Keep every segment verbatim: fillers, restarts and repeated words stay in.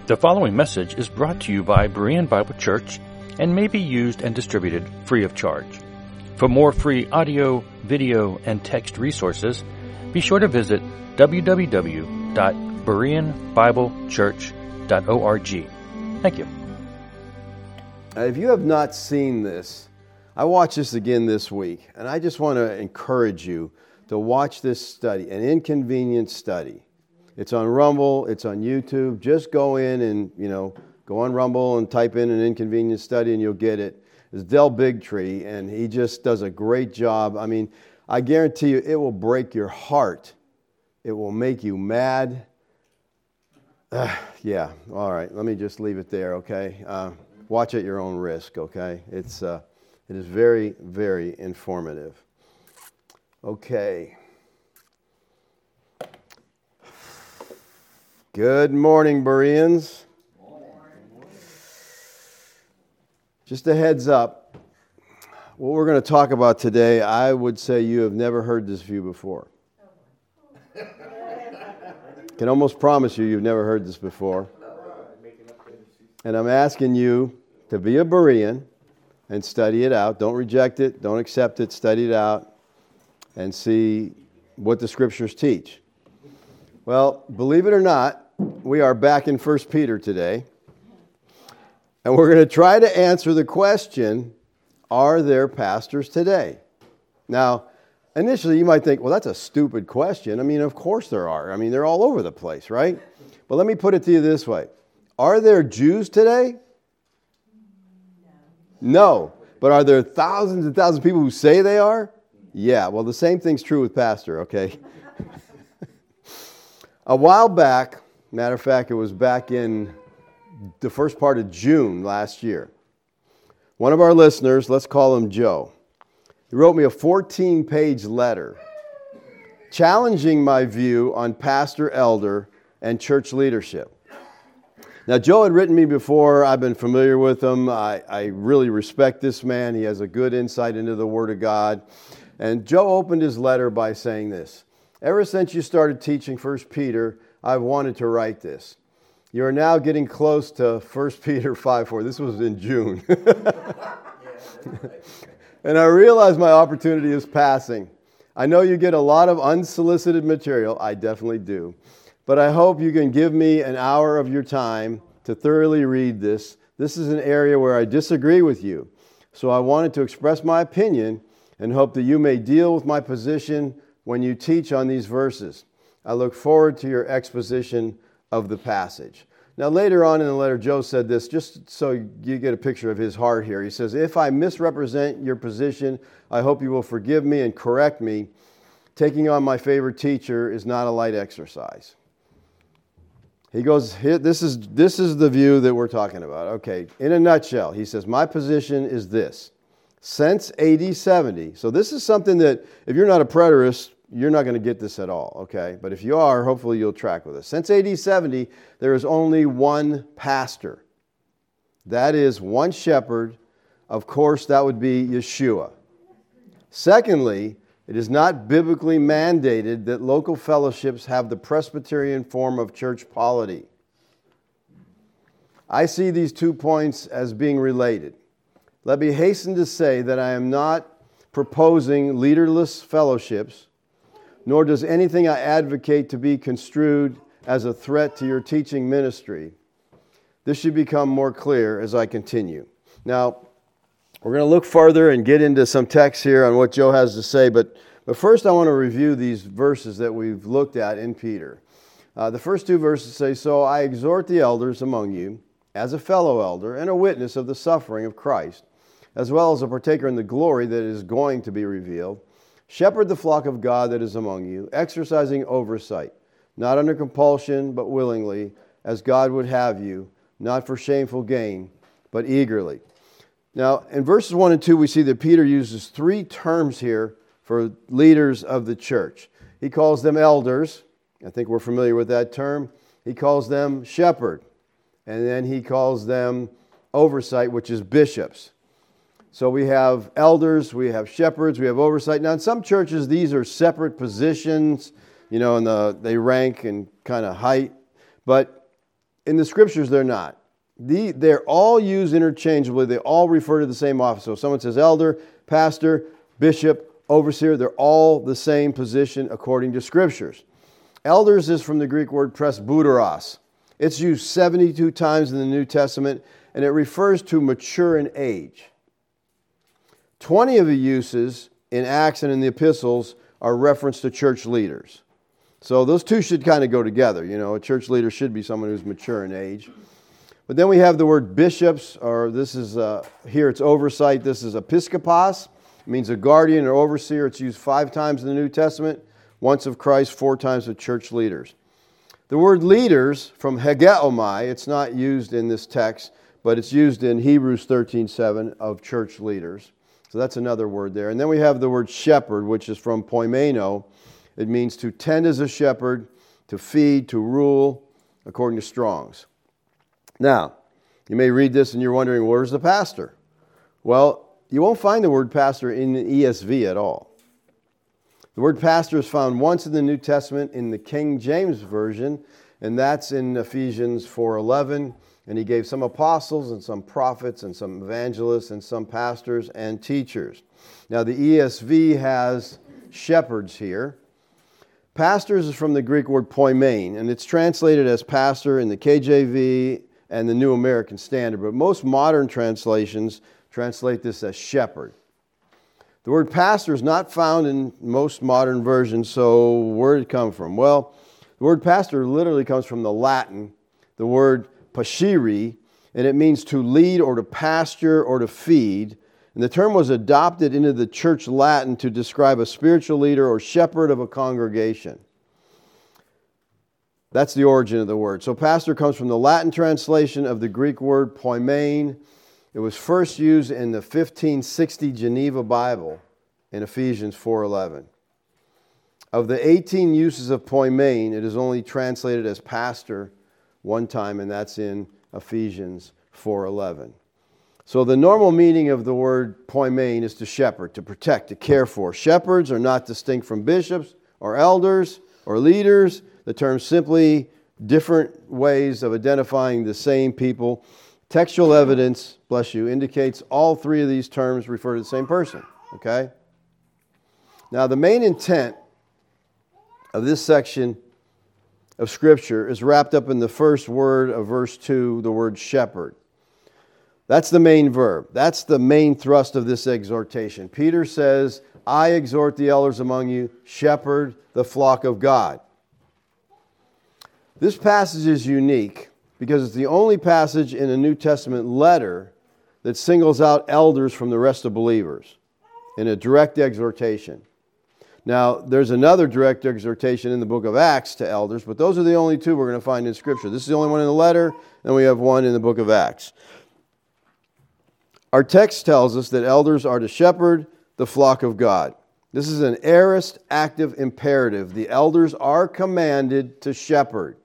The following message is brought to you by Berean Bible Church and may be used and distributed free of charge. For more free audio, video, and text resources, be sure to visit w w w dot berean bible church dot org. Thank you. If you have not seen this, I watched this again this week, and I just want to encourage you to watch this study, an inconvenient study. It's on Rumble, it's on YouTube. Just go in and, you know, go on Rumble and type in an inconvenient study and you'll get it. It's Del Bigtree, and he just does a great job. I mean, I guarantee you it will break your heart. It will make you mad. Uh, yeah, all right, let me just leave it there, okay? Uh, watch at your own risk, okay? It's uh, it is very, very informative. Okay. Good morning, Bereans. Just a heads up, what we're going to talk about today, I would say you have never heard this view before. Can almost promise you you've never heard this before. And I'm asking you to be a Berean and study it out. Don't reject it. Don't accept it. Study it out and see what the Scriptures teach. Well, believe it or not, we are back in First Peter today. And we're going to try to answer the question, are there pastors today? Now, initially you might think, well, that's a stupid question. I mean, of course there are. I mean, they're all over the place, right? But let me put it to you this way. Are there Jews today? No. But are there thousands and thousands of people who say they are? Yeah. Well, the same thing's true with pastor, okay? A while back, matter of fact, it was back in the first part of June last year. One of our listeners, let's call him Joe, he wrote me a fourteen-page letter challenging my view on pastor, elder, and church leadership. Now, Joe had written me before. I've been familiar with him. I, I really respect this man. He has a good insight into the Word of God. And Joe opened his letter by saying this: ever since you started teaching First Peter, I've wanted to write this. You are now getting close to First Peter five four. This was in June. And I realize my opportunity is passing. I know you get a lot of unsolicited material. I definitely do. But I hope you can give me an hour of your time to thoroughly read this. This is an area where I disagree with you. So I wanted to express my opinion and hope that you may deal with my position when you teach on these verses. I look forward to your exposition of the passage. Now, later on in the letter, Joe said this, just so you get a picture of his heart here. He says, if I misrepresent your position, I hope you will forgive me and correct me. Taking on my favorite teacher is not a light exercise. He goes, here, this is, this is the view that we're talking about. Okay, in a nutshell, he says, my position is this. Since A D seventy, so this is something that, if you're not a preterist, you're not going to get this at all, okay? But if you are, hopefully you'll track with us. Since A D seventy, there is only one pastor. That is one shepherd. Of course, that would be Yeshua. Secondly, it is not biblically mandated that local fellowships have the Presbyterian form of church polity. I see these two points as being related. Let me hasten to say that I am not proposing leaderless fellowships, nor does anything I advocate to be construed as a threat to your teaching ministry. This should become more clear as I continue. Now, we're going to look further and get into some text here on what Joe has to say, but, but first I want to review these verses that we've looked at in Peter. Uh, the first two verses say, so I exhort the elders among you, as a fellow elder and a witness of the suffering of Christ, as well as a partaker in the glory that is going to be revealed, shepherd the flock of God that is among you, exercising oversight, not under compulsion, but willingly, as God would have you, not for shameful gain, but eagerly. Now, in verses one and two, we see that Peter uses three terms here for leaders of the church. He calls them elders. I think we're familiar with that term. He calls them shepherd. And then he calls them oversight, which is bishops. So we have elders, we have shepherds, we have oversight. Now, in some churches, these are separate positions, you know, and the, they rank in kind of height. But in the scriptures, they're not. The, they're all used interchangeably. They all refer to the same office. So if someone says elder, pastor, bishop, overseer, they're all the same position according to scriptures. Elders is from the Greek word presbyteros. It's used seventy-two times in the New Testament, and it refers to mature in age. twenty of the uses in Acts and in the epistles are reference to church leaders. So those two should kind of go together. You know, a church leader should be someone who's mature in age. But then we have the word bishops, or this is, uh, here it's oversight. This is episkopos. It means a guardian or overseer. It's used five times in the New Testament, once of Christ, four times of church leaders. The word leaders, from hegeomai, it's not used in this text, but it's used in Hebrews thirteen seven of church leaders. So that's another word there. And then we have the word shepherd, which is from poimeno. It means to tend as a shepherd, to feed, to rule, according to Strong's. Now, you may read this and you're wondering, where's the pastor? Well, you won't find the word pastor in the E S V at all. The word pastor is found once in the New Testament in the King James Version, and that's in Ephesians four eleven. And he gave some apostles and some prophets and some evangelists and some pastors and teachers. Now, the E S V has shepherds here. Pastors is from the Greek word poimen, and it's translated as pastor in the K J V and the New American Standard, but most modern translations translate this as shepherd. The word pastor is not found in most modern versions, so where did it come from? Well, the word pastor literally comes from the Latin, the word pascere, and it means to lead or to pasture or to feed. And the term was adopted into the church Latin to describe a spiritual leader or shepherd of a congregation. That's the origin of the word. So pastor comes from the Latin translation of the Greek word poimen. It was first used in the fifteen sixty Geneva Bible in Ephesians four eleven. Of the eighteen uses of poimen, it is only translated as pastor one time, and that's in Ephesians four eleven. So the normal meaning of the word poimen is to shepherd, to protect, to care for. Shepherds are not distinct from bishops or elders or leaders. The term's simply different ways of identifying the same people. Textual evidence, bless you, indicates all three of these terms refer to the same person. Okay? Now, the main intent of this section of Scripture is wrapped up in the first word of verse two, the word shepherd. That's the main verb. That's the main thrust of this exhortation. Peter says, I exhort the elders among you, shepherd the flock of God. This passage is unique because it's the only passage in a New Testament letter that singles out elders from the rest of believers in a direct exhortation. Now, there's another direct exhortation in the book of Acts to elders, but those are the only two we're going to find in Scripture. This is the only one in the letter, and we have one in the book of Acts. Our text tells us that elders are to shepherd the flock of God. This is an aorist active imperative. The elders are commanded to shepherd.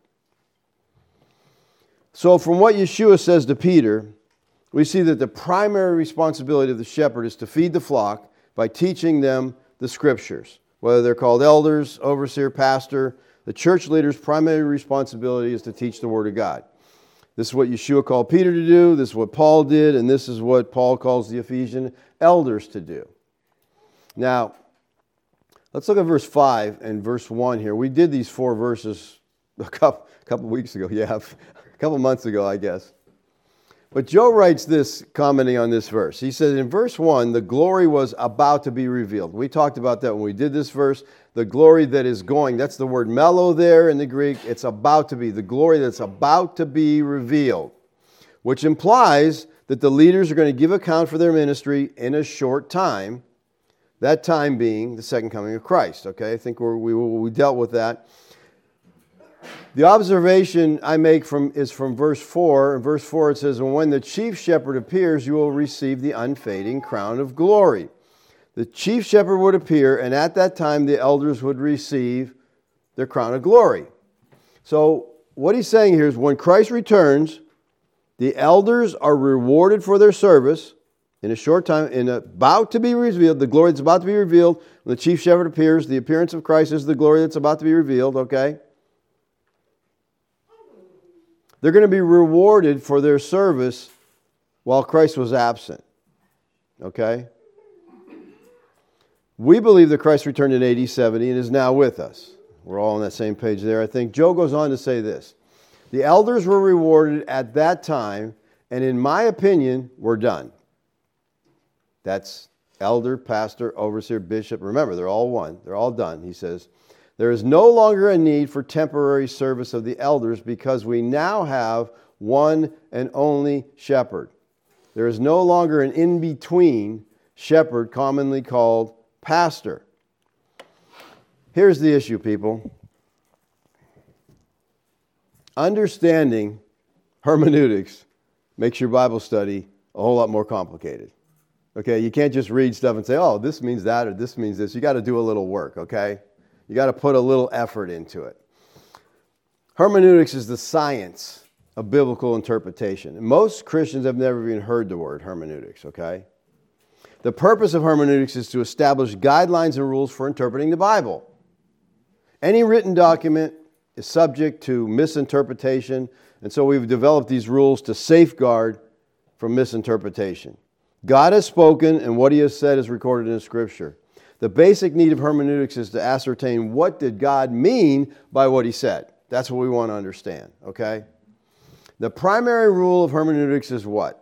So from what Yeshua says to Peter, we see that the primary responsibility of the shepherd is to feed the flock by teaching them the Scriptures. Whether they're called elders, overseer, pastor, the church leader's primary responsibility is to teach the Word of God. This is what Yeshua called Peter to do, this is what Paul did, and this is what Paul calls the Ephesian elders to do. Now, let's look at verse five and verse one here. We did these four verses a couple, a couple weeks ago, yeah, a couple months ago, I guess. But Joe writes this, commenting on this verse. He says, in verse one, the glory was about to be revealed. We talked about that when we did this verse. The glory that is going, that's the word mello there in the Greek. It's about to be, the glory that's about to be revealed, which implies that the leaders are going to give account for their ministry in a short time, that time being the second coming of Christ. Okay, I think we're, we we dealt with that. The observation I make from is from verse four. In verse four it says, and when the chief shepherd appears, you will receive the unfading crown of glory. The chief shepherd would appear, and at that time the elders would receive their crown of glory. So what he's saying here is when Christ returns, the elders are rewarded for their service in a short time, in about to be revealed, the glory that's about to be revealed. When the chief shepherd appears, the appearance of Christ is the glory that's about to be revealed, okay? They're going to be rewarded for their service while Christ was absent. Okay? We believe that Christ returned in A D seventy and is now with us. We're all on that same page there, I think. Joe goes on to say this. The elders were rewarded at that time, and in my opinion, were done. That's elder, pastor, overseer, bishop. Remember, they're all one. They're all done, he says. There is no longer a need for temporary service of the elders because we now have one and only shepherd. There is no longer an in-between shepherd, commonly called pastor. Here's the issue, people. Understanding hermeneutics makes your Bible study a whole lot more complicated. Okay, you can't just read stuff and say, oh, this means that or this means this. You got to do a little work, okay? You got to put a little effort into it. Hermeneutics is the science of biblical interpretation. Most Christians have never even heard the word hermeneutics, okay? The purpose of hermeneutics is to establish guidelines and rules for interpreting the Bible. Any written document is subject to misinterpretation, and so we've developed these rules to safeguard from misinterpretation. God has spoken, and what He has said is recorded in Scripture. The basic need of hermeneutics is to ascertain what did God mean by what He said. That's what we want to understand, okay? The primary rule of hermeneutics is what?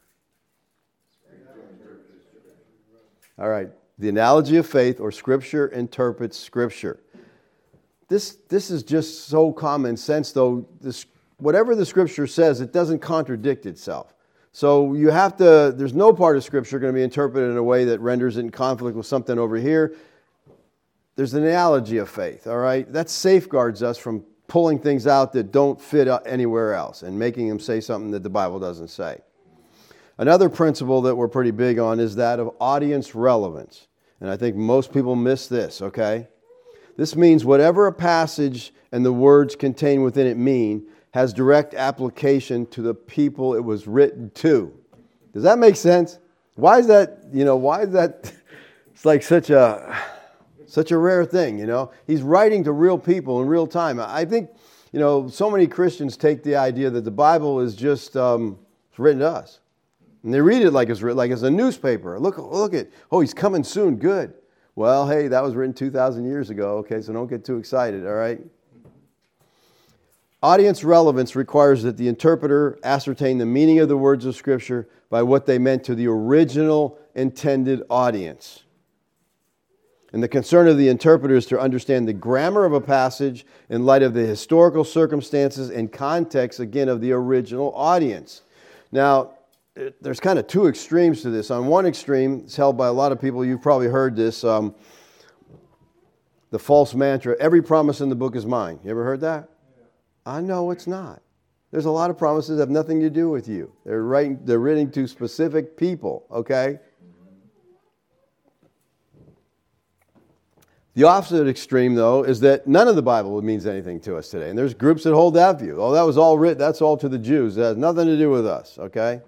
All right, the analogy of faith, or Scripture interprets Scripture. This, this is just so common sense, though. This, whatever the Scripture says, it doesn't contradict itself. So you have to, there's no part of Scripture going to be interpreted in a way that renders it in conflict with something over here. There's an analogy of faith, all right? That safeguards us from pulling things out that don't fit anywhere else and making them say something that the Bible doesn't say. Another principle that we're pretty big on is that of audience relevance. And I think most people miss this, okay? This means whatever a passage and the words contained within it mean has direct application to the people it was written to. Does that make sense? Why is that, you know, why is that, it's like such a, such a rare thing, you know? He's writing to real people in real time. I think, you know, so many Christians take the idea that the Bible is just um, it's written to us. And they read it like it's, like it's a newspaper. Look, look at, oh, he's coming soon, good. Well, hey, that was written two thousand years ago, okay, so don't get too excited, all right? Audience relevance requires that the interpreter ascertain the meaning of the words of Scripture by what they meant to the original intended audience. And the concern of the interpreter is to understand the grammar of a passage in light of the historical circumstances and context, again, of the original audience. Now, there's kind of two extremes to this. On one extreme, it's held by a lot of people, you've probably heard this, um, the false mantra, every promise in the book is mine. You ever heard that? I know it's not. There's a lot of promises that have nothing to do with you. They're writing, they're written to specific people, okay? The opposite extreme, though, is that none of the Bible means anything to us today. And there's groups that hold that view. Oh, that was all written, that's all to the Jews. That has nothing to do with us, okay?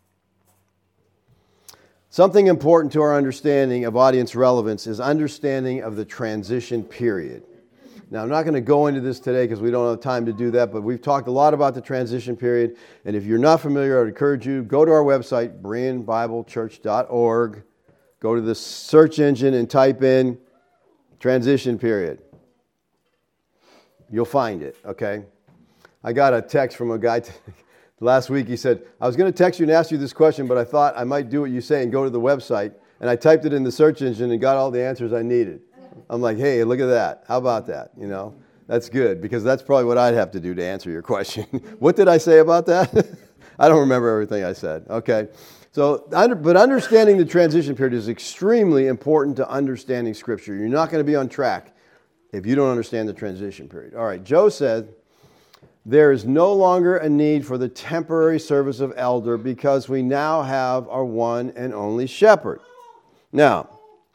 Something important to our understanding of audience relevance is understanding of the transition period. Now, I'm not going to go into this today because we don't have time to do that, but we've talked a lot about the transition period. And if you're not familiar, I would encourage you, go to our website, Berean Bible Church dot org. Go to the search engine and type in transition period. You'll find it, okay? I got a text from a guy t- last week. He said, I was going to text you and ask you this question, but I thought I might do what you say and go to the website. And I typed it in the search engine and got all the answers I needed. I'm like, hey, look at that. How about that? You know, that's good because that's probably what I'd have to do to answer your question. What did I say about that? I don't remember everything I said. Okay. So, but understanding the transition period is extremely important to understanding Scripture. You're not going to be on track if you don't understand the transition period. All right. Joe said, there is no longer a need for the temporary service of elder because we now have our one and only shepherd. Now,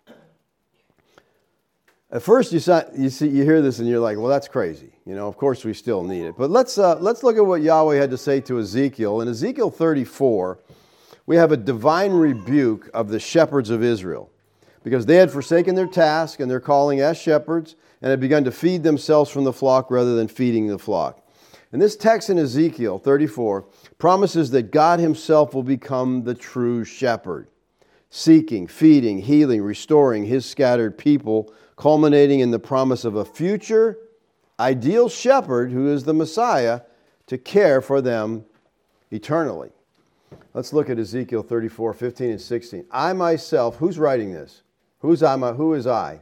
at first, you see, you see, you hear this, and you're like, "Well, that's crazy." You know, of course, we still need it. But let's uh, let's look at what Yahweh had to say to Ezekiel. In Ezekiel thirty-four, we have a divine rebuke of the shepherds of Israel because they had forsaken their task and their calling as shepherds and had begun to feed themselves from the flock rather than feeding the flock. And this text in Ezekiel thirty-four promises that God himself will become the true shepherd, seeking, feeding, healing, restoring his scattered people, culminating in the promise of a future ideal shepherd who is the Messiah to care for them eternally. Let's look at Ezekiel thirty-four, fifteen and sixteen. I myself, who's writing this? Who's I? Who is I?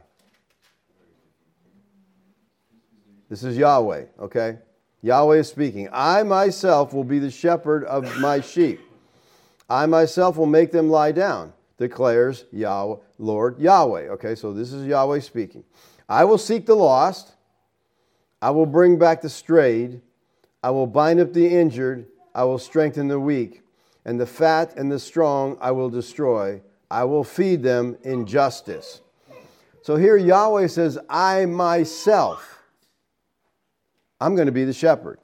This is Yahweh, okay? Yahweh is speaking. I myself will be the shepherd of my sheep. I myself will make them lie down, declares Yahweh, Lord Yahweh. Okay, so this is Yahweh speaking. I will seek the lost. I will bring back the strayed. I will bind up the injured. I will strengthen the weak. And the fat and the strong I will destroy. I will feed them in justice. So here Yahweh says, I myself, I'm going to be the shepherd.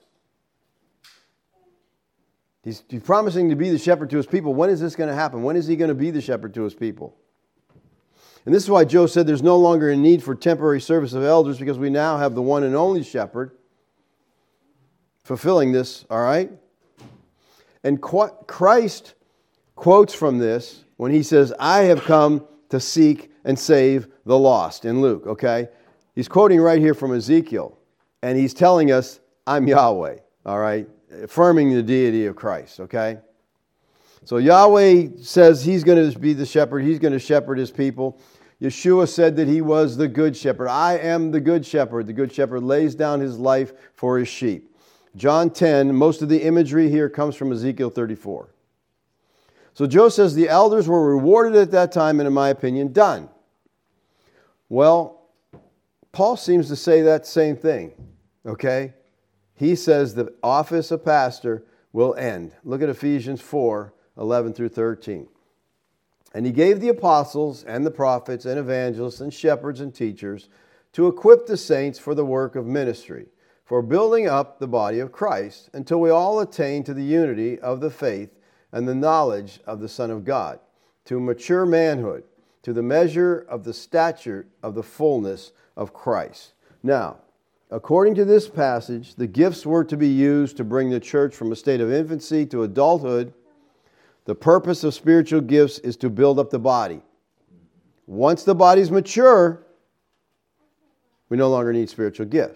He's, he's promising to be the shepherd to his people. When is this going to happen? When is he going to be the shepherd to his people? And this is why Joe said there's no longer a need for temporary service of elders, because we now have the one and only shepherd fulfilling this, all right? And Christ quotes from this when he says, I have come to seek and save the lost in Luke, okay? He's quoting right here from Ezekiel. And he's telling us, I'm Yahweh, all right? Affirming the deity of Christ, okay? So Yahweh says he's going to be the shepherd. He's going to shepherd his people. Yeshua said that he was the good shepherd. I am the good shepherd. The good shepherd lays down his life for his sheep. John ten, most of the imagery here comes from Ezekiel thirty-four. So Joe says the elders were rewarded at that time, and in my opinion, done. Well, Paul seems to say that same thing. Okay? He says the office of pastor will end. Look at Ephesians four, eleven through thirteen. And he gave the apostles and the prophets and evangelists and shepherds and teachers to equip the saints for the work of ministry, for building up the body of Christ, until we all attain to the unity of the faith and the knowledge of the Son of God, to mature manhood, to the measure of the stature of the fullness of Christ. Now, according to this passage, the gifts were to be used to bring the church from a state of infancy to adulthood. The purpose of spiritual gifts is to build up the body. Once the body's mature, we no longer need spiritual gifts.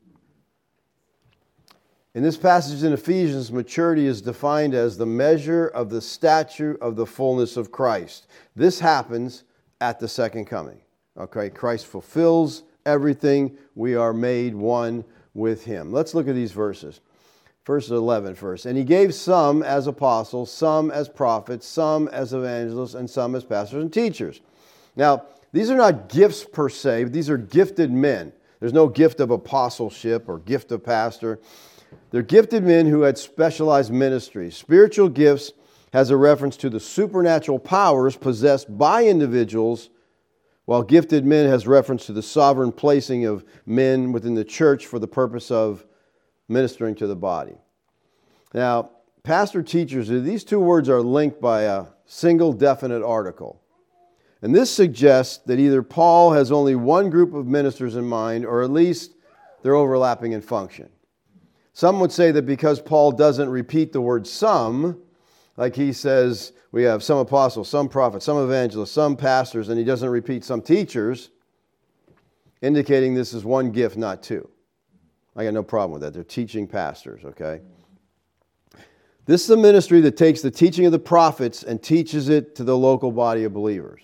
In this passage in Ephesians, maturity is defined as the measure of the stature of the fullness of Christ. This happens at the second coming. Okay, Christ fulfills everything. We are made one with him. Let's look at these verses. Verse eleven first. And he gave some as apostles, some as prophets, some as evangelists, and some as pastors and teachers. Now, these are not gifts per se. These are gifted men. There's no gift of apostleship or gift of pastor. They're gifted men who had specialized ministries. Spiritual gifts has a reference to the supernatural powers possessed by individuals, while gifted men has reference to the sovereign placing of men within the church for the purpose of ministering to the body. Now, pastor teachers, these two words are linked by a single definite article. And this suggests that either Paul has only one group of ministers in mind, or at least they're overlapping in function. Some would say that because Paul doesn't repeat the word some, like he says we have some apostles, some prophets, some evangelists, some pastors, and he doesn't repeat some teachers, indicating this is one gift, not two. I got no problem with that. They're teaching pastors, okay? This is a ministry that takes the teaching of the prophets and teaches it to the local body of believers.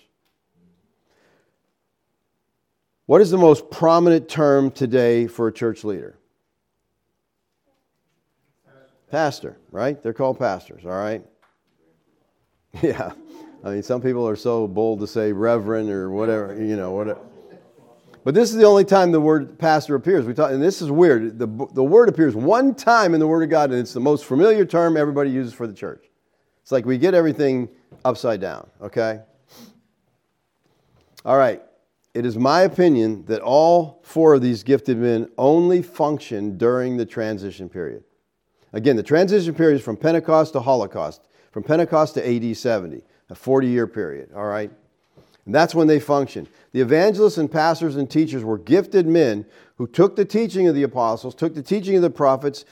What is the most prominent term today for a church leader? Pastor, right? They're called pastors, all right? Yeah. I mean, some people are so bold to say reverend or whatever, you know, whatever. But this is the only time the word pastor appears. We talk, and this is weird. The, the word appears one time in the Word of God, and it's the most familiar term everybody uses for the church. It's like we get everything upside down, okay? All right. It is my opinion that all four of these gifted men only function during the transition period. Again, the transition period is from Pentecost to Holocaust, from Pentecost to A D seventy, a forty-year period, all right? And that's when they functioned. The evangelists and pastors and teachers were gifted men who took the teaching of the apostles, took the teaching of the prophets,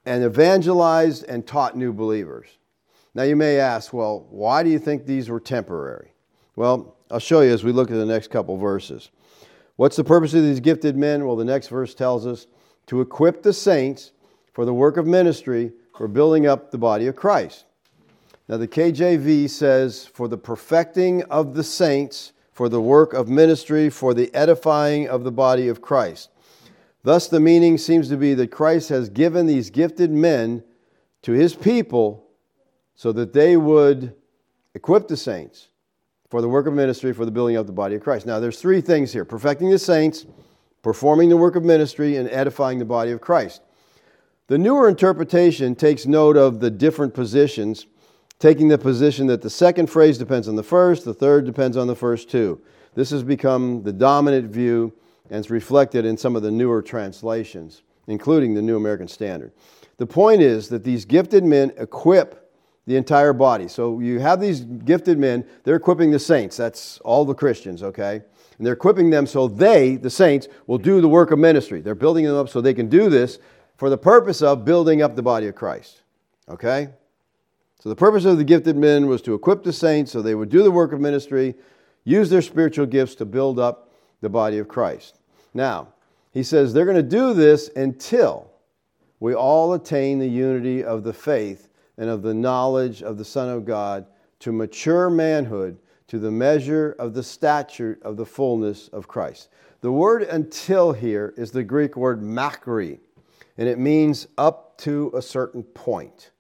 and evangelized and taught new believers. Now you may ask, well, why do you think these were temporary? Well, I'll show you as we look at the next couple verses. What's the purpose of these gifted men? Well, the next verse tells us to equip the saints for the work of ministry, for building up the body of Christ. Now the K J V says, for the perfecting of the saints, for the work of ministry, for the edifying of the body of Christ. Thus the meaning seems to be that Christ has given these gifted men to his people so that they would equip the saints for the work of ministry, for the building up the body of Christ. Now there's three things here: perfecting the saints, performing the work of ministry, and edifying the body of Christ. The newer interpretation takes note of the different positions, taking the position that the second phrase depends on the first, the third depends on the first two. This has become the dominant view, and it's reflected in some of the newer translations, including the New American Standard. The point is that these gifted men equip the entire body. So you have these gifted men, they're equipping the saints. That's all the Christians, okay? And they're equipping them so they, the saints, will do the work of ministry. They're building them up so they can do this for the purpose of building up the body of Christ, okay? So the purpose of the gifted men was to equip the saints so they would do the work of ministry, use their spiritual gifts to build up the body of Christ. Now, he says they're going to do this until we all attain the unity of the faith and of the knowledge of the Son of God, to mature manhood, to the measure of the stature of the fullness of Christ. The word until here is the Greek word makri, and it means up to a certain point,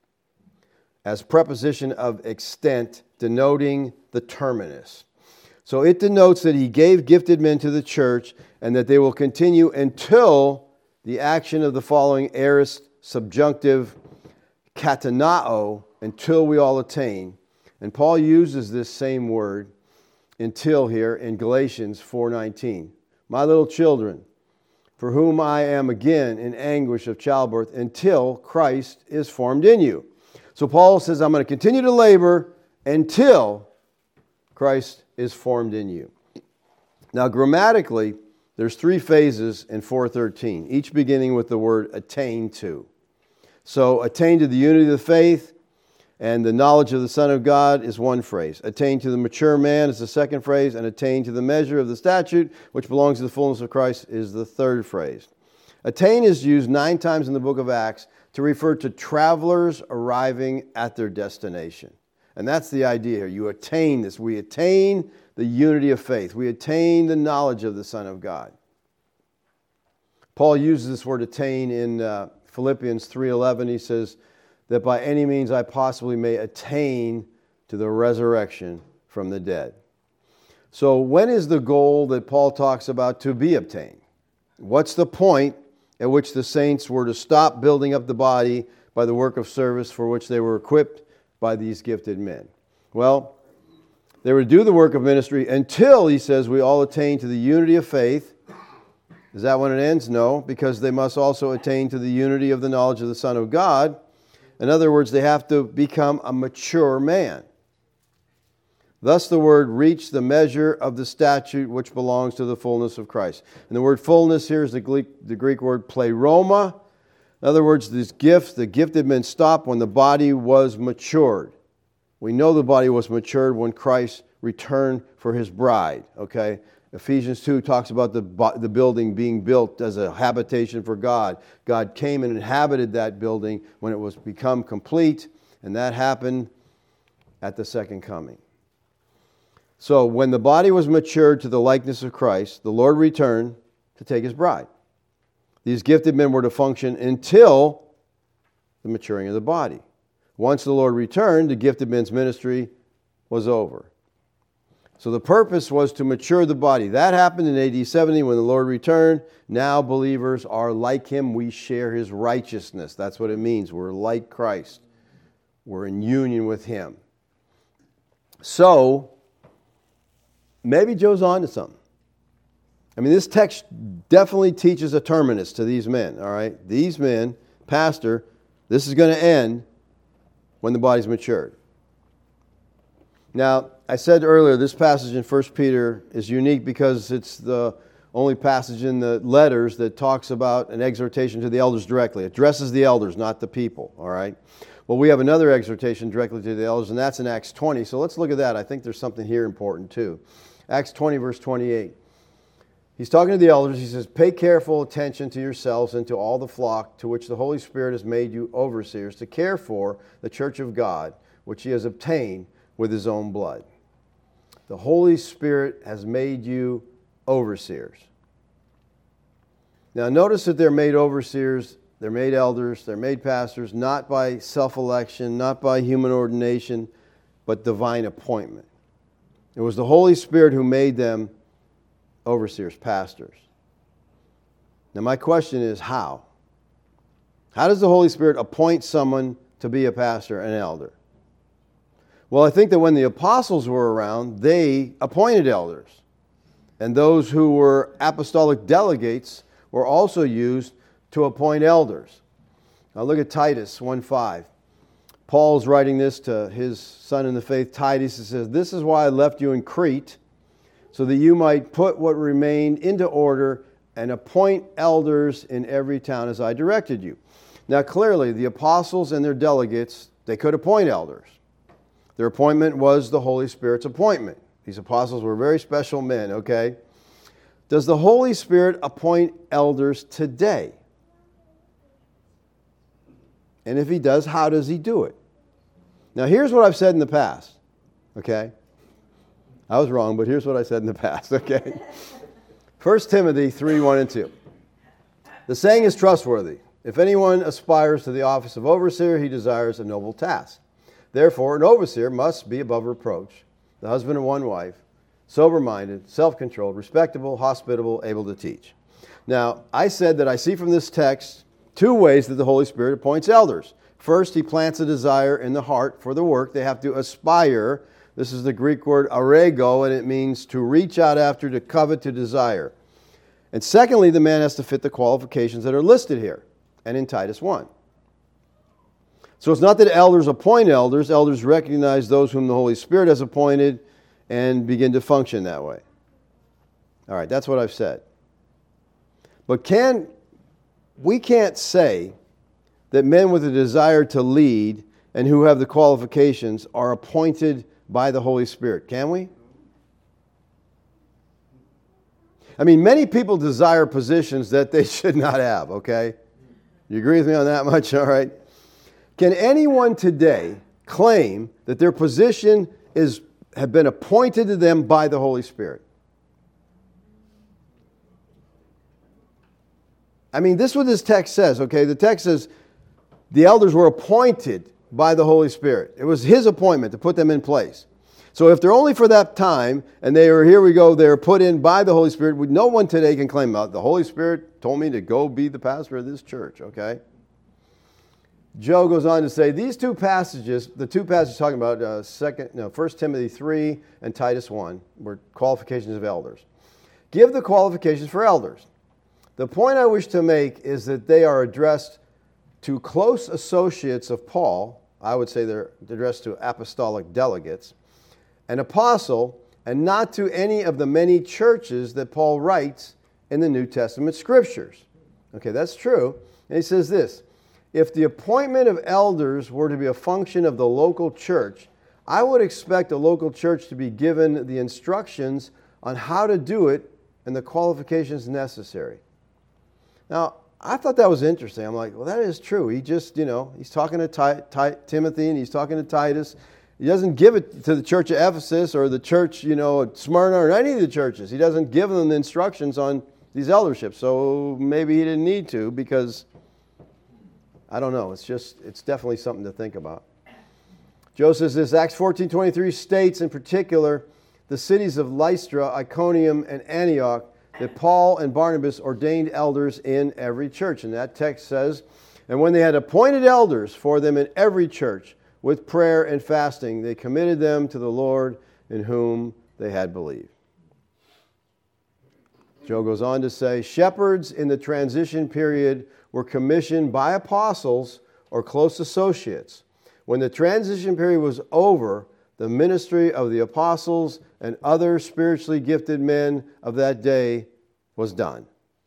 as preposition of extent, denoting the terminus. So it denotes that he gave gifted men to the church and that they will continue until the action of the following aorist subjunctive katanao, until we all attain. And Paul uses this same word, until, here in Galatians four nineteen. My little children, for whom I am again in anguish of childbirth, until Christ is formed in you. So Paul says, I'm going to continue to labor until Christ is formed in you. Now, grammatically, there's three phases in four thirteen, each beginning with the word attain to. So, attain to the unity of the faith and the knowledge of the Son of God is one phrase. Attain to the mature man is the second phrase, and attain to the measure of the statute, which belongs to the fullness of Christ, is the third phrase. Attain is used nine times in the book of Acts to refer to travelers arriving at their destination. And that's the idea here. You attain this. We attain the unity of faith. We attain the knowledge of the Son of God. Paul uses this word attain in uh, Philippians three eleven. He says that by any means I possibly may attain to the resurrection from the dead. So when is the goal that Paul talks about to be obtained? What's the point at which the saints were to stop building up the body by the work of service for which they were equipped by these gifted men? Well, they were to do the work of ministry until, he says, we all attain to the unity of faith. Is that when it ends? No, because they must also attain to the unity of the knowledge of the Son of God. In other words, they have to become a mature man. Thus the word reach the measure of the statute which belongs to the fullness of Christ. And the word fullness here is the Greek, the Greek word pleroma. In other words, these gifts, the gifted men stopped when the body was matured. We know the body was matured when Christ returned for his bride, okay? Ephesians two talks about the, the building being built as a habitation for God. God came and inhabited that building when it was become complete, and that happened at the second coming. So when the body was matured to the likeness of Christ, the Lord returned to take his bride. These gifted men were to function until the maturing of the body. Once the Lord returned, the gifted men's ministry was over. So the purpose was to mature the body. That happened in A D seventy when the Lord returned. Now believers are like him. We share his righteousness. That's what it means. We're like Christ. We're in union with him. So, maybe Joe's on to something. I mean, this text definitely teaches a terminus to these men, all right? These men, pastor, this is going to end when the body's matured. Now, I said earlier, this passage in First Peter is unique because it's the only passage in the letters that talks about an exhortation to the elders directly. It addresses the elders, not the people, all right? Well, we have another exhortation directly to the elders, and that's in Acts twenty. So let's look at that. I think there's something here important too. Acts twenty, verse twenty-eight. He's talking to the elders. He says, pay careful attention to yourselves and to all the flock to which the Holy Spirit has made you overseers to care for the church of God, which he has obtained with his own blood. The Holy Spirit has made you overseers. Now notice that they're made overseers, they're made elders, they're made pastors, not by self-election, not by human ordination, but divine appointment. It was the Holy Spirit who made them overseers, pastors. Now my question is, how? How does the Holy Spirit appoint someone to be a pastor, an elder? Well, I think that when the apostles were around, they appointed elders. And those who were apostolic delegates were also used to appoint elders. Now look at Titus one five. Paul's writing this to his son in the faith, Titus. He says, this is why I left you in Crete, so that you might put what remained into order and appoint elders in every town as I directed you. Now clearly, the apostles and their delegates, they could appoint elders. Their appointment was the Holy Spirit's appointment. These apostles were very special men, okay? Does the Holy Spirit appoint elders today? And if he does, how does he do it? Now here's what I've said in the past, okay? I was wrong, but here's what I said in the past, okay? First Timothy three, one and two. The saying is trustworthy. If anyone aspires to the office of overseer, he desires a noble task. Therefore, an overseer must be above reproach, the husband of one wife, sober-minded, self-controlled, respectable, hospitable, able to teach. Now, I said that I see from this text two ways that the Holy Spirit appoints elders. First, he plants a desire in the heart for the work. They have to aspire. This is the Greek word arego, and it means to reach out after, to covet, to desire. And secondly, the man has to fit the qualifications that are listed here and in Titus one. So it's not that elders appoint elders. Elders recognize those whom the Holy Spirit has appointed and begin to function that way. All right, that's what I've said. But can we can't say that men with a desire to lead and who have the qualifications are appointed by the Holy Spirit, can we? I mean, many people desire positions that they should not have, okay? You agree with me on that much, all right? Can anyone today claim that their position is have been appointed to them by the Holy Spirit? I mean, this is what this text says, okay? The text says the elders were appointed by the Holy Spirit. It was his appointment to put them in place. So if they're only for that time, and they are, here we go, they're put in by the Holy Spirit, no one today can claim, the Holy Spirit told me to go be the pastor of this church, okay? Joe goes on to say, these two passages, the two passages talking about uh, second, no, First Timothy three and Titus one, were qualifications of elders. Give the qualifications for elders. The point I wish to make is that they are addressed to close associates of Paul. I would say they're addressed to apostolic delegates, an apostle, and not to any of the many churches that Paul writes in the New Testament scriptures. Okay, that's true. And he says this, if the appointment of elders were to be a function of the local church, I would expect a local church to be given the instructions on how to do it and the qualifications necessary. Now, I thought that was interesting. I'm like, well, that is true. He just, you know, he's talking to Ti- Ti- Timothy and he's talking to Titus. He doesn't give it to the church of Ephesus or the church, you know, at Smyrna or any of the churches. He doesn't give them the instructions on these elderships. So maybe he didn't need to because, I don't know. It's just, it's definitely something to think about. Joe says this, Acts fourteen twenty-three states in particular the cities of Lystra, Iconium, and Antioch that Paul and Barnabas ordained elders in every church. And that text says, and when they had appointed elders for them in every church, with prayer and fasting, they committed them to the Lord in whom they had believed. Joe goes on to say, shepherds in the transition period were commissioned by apostles or close associates. When the transition period was over, the ministry of the apostles and other spiritually gifted men of that day was done.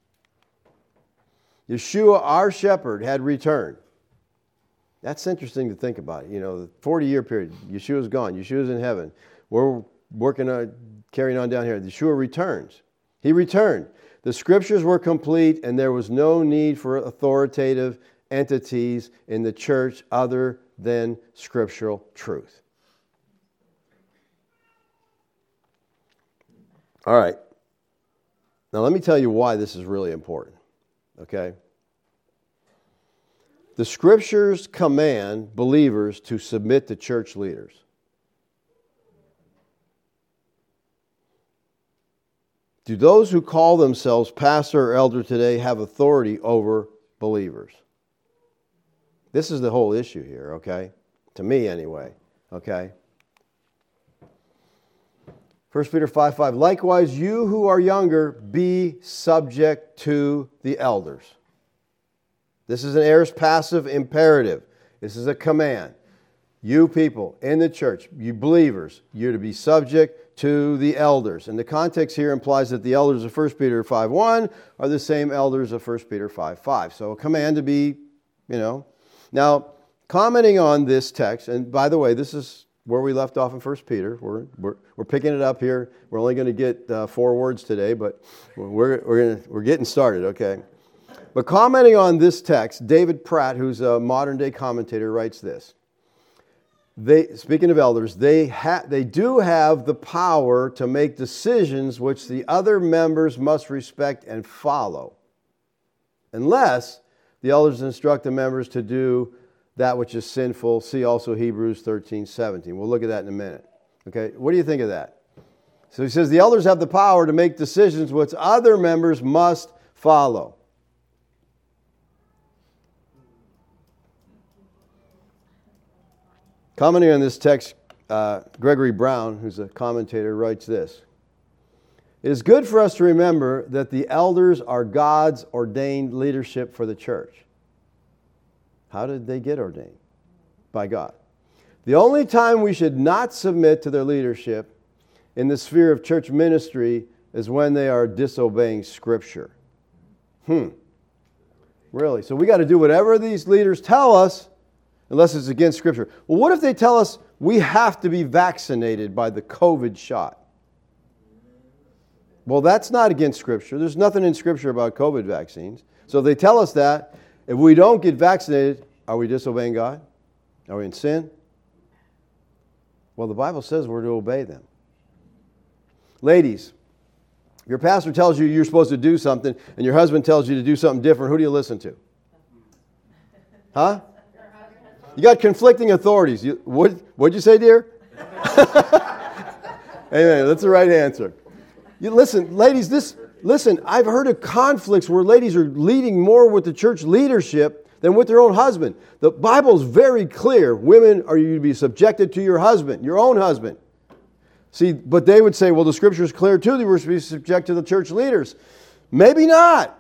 Yeshua, our shepherd, had returned. That's interesting to think about. You know, the forty-year period, Yeshua's gone. Yeshua's in heaven. We're working on, carrying on down here. Yeshua returns. He returned. The scriptures were complete, and there was no need for authoritative entities in the church other than scriptural truth. All right. Now let me tell you why this is really important. Okay? The scriptures command believers to submit to church leaders. Do those who call themselves pastor or elder today have authority over believers? This is the whole issue here, okay? To me, anyway, okay? First Peter five five, likewise, you who are younger, be subject to the elders. This is an aorist passive imperative. This is a command. You people in the church, you believers, you're to be subject to the elders. And the context here implies that the elders of First Peter five one are the same elders of First Peter five five. So a command to be, you know. Now, commenting on this text, and by the way, this is where we left off in First Peter. We're, we're, we're picking it up here. We're only going to get uh, four words today, but we're, we're, gonna, we're getting started, okay? But commenting on this text, David Pratt, who's a modern-day commentator, writes this. They, speaking of elders, they, ha- they do have the power to make decisions which the other members must respect and follow, unless the elders instruct the members to do that which is sinful. See also Hebrews thirteen seventeen. We'll look at that in a minute. Okay, what do you think of that? So he says the elders have the power to make decisions which other members must follow. Commenting on this text, uh, Gregory Brown, who's a commentator, writes this. It is good for us to remember that the elders are God's ordained leadership for the church. How did they get ordained? By God. The only time we should not submit to their leadership in the sphere of church ministry is when they are disobeying Scripture. Hmm. Really? So we got to do whatever these leaders tell us unless it's against Scripture. Well, what if they tell us we have to be vaccinated by the COVID shot? Well, that's not against Scripture. There's nothing in Scripture about COVID vaccines. So if they tell us that, if we don't get vaccinated, are we disobeying God? Are we in sin? Well, the Bible says we're to obey them. Ladies, your pastor tells you you're supposed to do something, and your husband tells you to do something different. Who do you listen to? Huh? You got conflicting authorities. You, what what'd you say, dear? Amen. That's the right answer. You listen, ladies. This listen. I've heard of conflicts where ladies are leading more with the church leadership than with their own husband. The Bible is very clear. Women are you to be subjected to your husband, your own husband. See, but they would say, well, the Scripture is clear too. They were to be subject to the church leaders. Maybe not.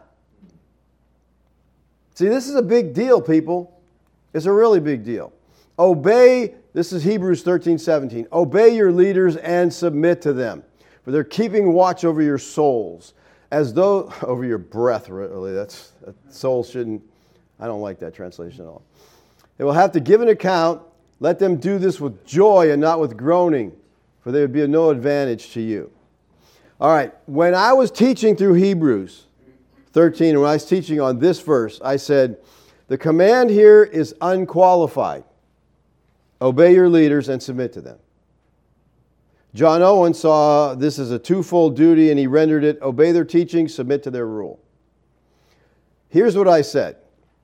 See, this is a big deal, people. It's a really big deal. Obey, this is Hebrews thirteen seventeen. Obey your leaders and submit to them, for they're keeping watch over your souls, as though, over your breath, really. That's, that soul shouldn't, I don't like that translation at all. They will have to give an account. Let them do this with joy and not with groaning, for they would be of no advantage to you. All right, when I was teaching through Hebrews thirteen, and when I was teaching on this verse, I said, the command here is unqualified. Obey your leaders and submit to them. John Owen saw this as a twofold duty, and he rendered it, obey their teaching, submit to their rule. Here's what I said.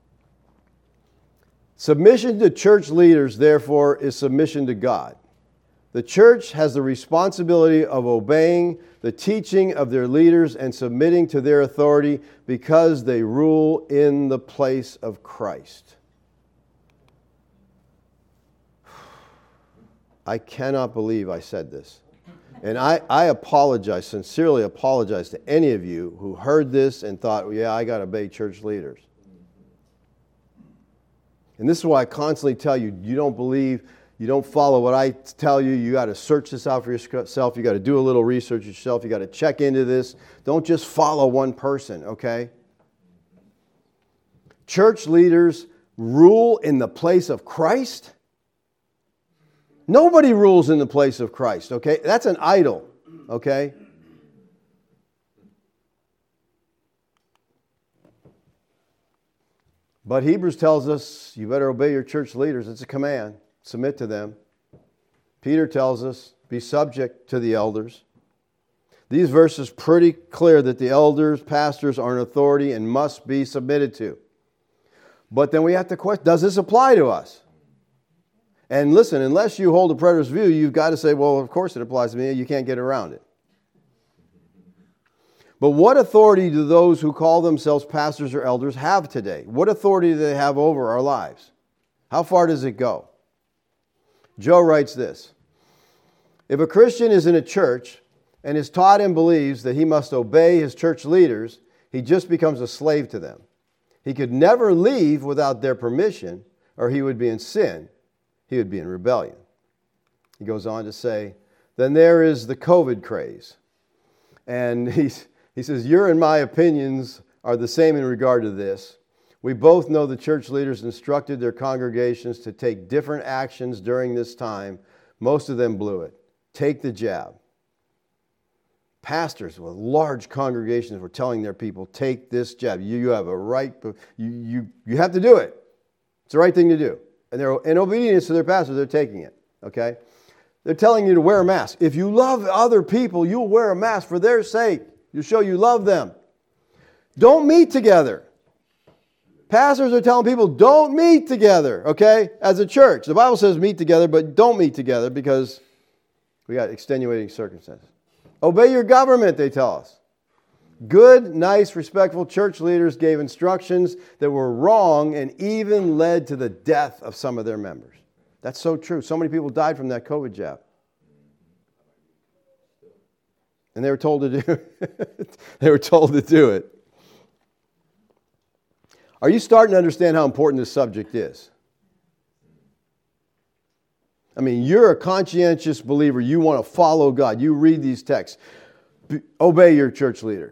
Submission to church leaders, therefore, is submission to God. The church has the responsibility of obeying the teaching of their leaders and submitting to their authority because they rule in the place of Christ. I cannot believe I said this. And I, I apologize, sincerely apologize to any of you who heard this and thought, well, yeah, I got to obey church leaders. And this is why I constantly tell you, you don't believe You don't follow what I tell you. You got to search this out for yourself. You got to do a little research yourself. You got to check into this. Don't just follow one person, okay? Church leaders rule in the place of Christ? Nobody rules in the place of Christ, okay? That's an idol, okay? But Hebrews tells us you better obey your church leaders. It's a command. Submit to them. Peter tells us be subject to the elders. These verses pretty clear that the elders, pastors are an authority and must be submitted to. But then we have to question, does this apply to us? And listen, unless you hold a preterist view, you've got to say, well, of course it applies to me. You can't get around it. But what authority do those who call themselves pastors or elders have today? What authority do they have over our lives? How far does it go? Joe writes this: if a Christian is in a church and is taught and believes that he must obey his church leaders, he just becomes a slave to them. He could never leave without their permission, or he would be in sin. He would be in rebellion. He goes on to say, then there is the COVID craze. And he's, he says, your and my opinions are the same in regard to this. We both know the church leaders instructed their congregations to take different actions during this time. Most of them blew it. Take the jab. Pastors with large congregations were telling their people, take this jab. You, you have a right, you, you, you have to do it. It's the right thing to do. And they're in obedience to their pastors, they're taking it. Okay? They're telling you to wear a mask. If you love other people, you'll wear a mask for their sake. You show you love them. Don't meet together. Pastors are telling people, don't meet together, okay? As a church. The Bible says meet together, but don't meet together because we got extenuating circumstances. Obey your government, they tell us. Good, nice, respectful church leaders gave instructions that were wrong and even led to the death of some of their members. That's so true. So many people died from that COVID jab. And they were told to do it. They were told to do it. Are you starting to understand how important this subject is? I mean, you're a conscientious believer. You want to follow God. You read these texts. Be, obey your church leaders.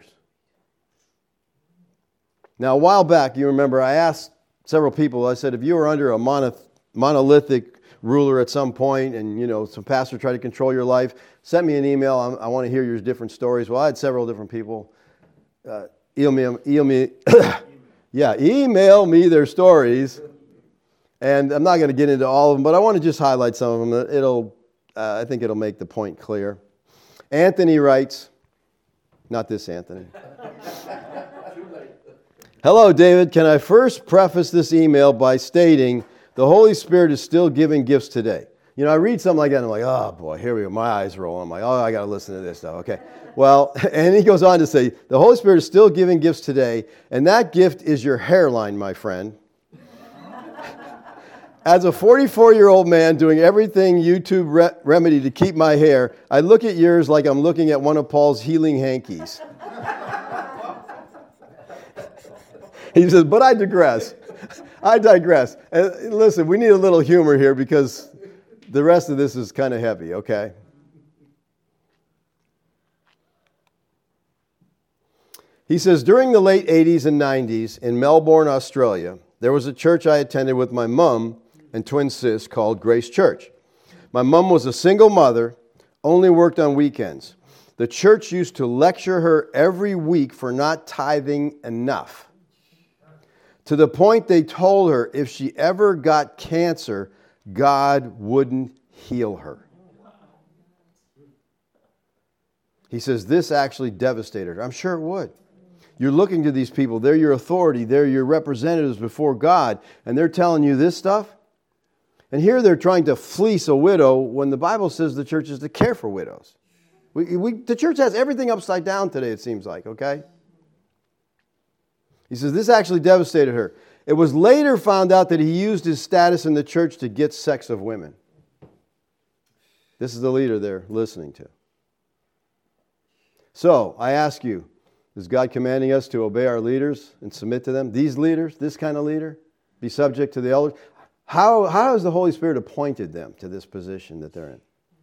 Now, a while back, you remember, I asked several people, I said, if you were under a monoth- monolithic ruler at some point and, you know, some pastor tried to control your life, send me an email. I, I want to hear your different stories. Well, I had several different people uh, email me, email me yeah, email me their stories. And I'm not going to get into all of them, but I want to just highlight some of them. It'll, uh, I think it'll make the point clear. Anthony writes, not this Anthony. Hello, David. Can I first preface this email by stating the Holy Spirit is still giving gifts today? You know, I read something like that and I'm like, oh boy, here we go. My eyes roll. I'm like, oh, I got to listen to this stuff. Okay. Well, and he goes on to say, the Holy Spirit is still giving gifts today, and that gift is your hairline, my friend. As a forty-four-year-old man doing everything YouTube re- remedy to keep my hair, I look at yours like I'm looking at one of Paul's healing hankies. He says, but I digress. I digress. And listen, we need a little humor here because the rest of this is kind of heavy, okay? He says, during the late eighties and nineties in Melbourne, Australia, there was a church I attended with my mom and twin sis called Grace Church. My mom was a single mother, only worked on weekends. The church used to lecture her every week for not tithing enough. To the point they told her if she ever got cancer, God wouldn't heal her. He says this actually devastated her. I'm sure it would. You're looking to these people. They're your authority. They're your representatives before God. And they're telling you this stuff. And here they're trying to fleece a widow when the Bible says the church is to care for widows. We, we, the church has everything upside down today, it seems like, okay? He says this actually devastated her. It was later found out that he used his status in the church to get sex of women. This is the leader they're listening to. So, I ask you, is God commanding us to obey our leaders and submit to them? These leaders, this kind of leader, be subject to the elders? How, how has the Holy Spirit appointed them to this position that they're in?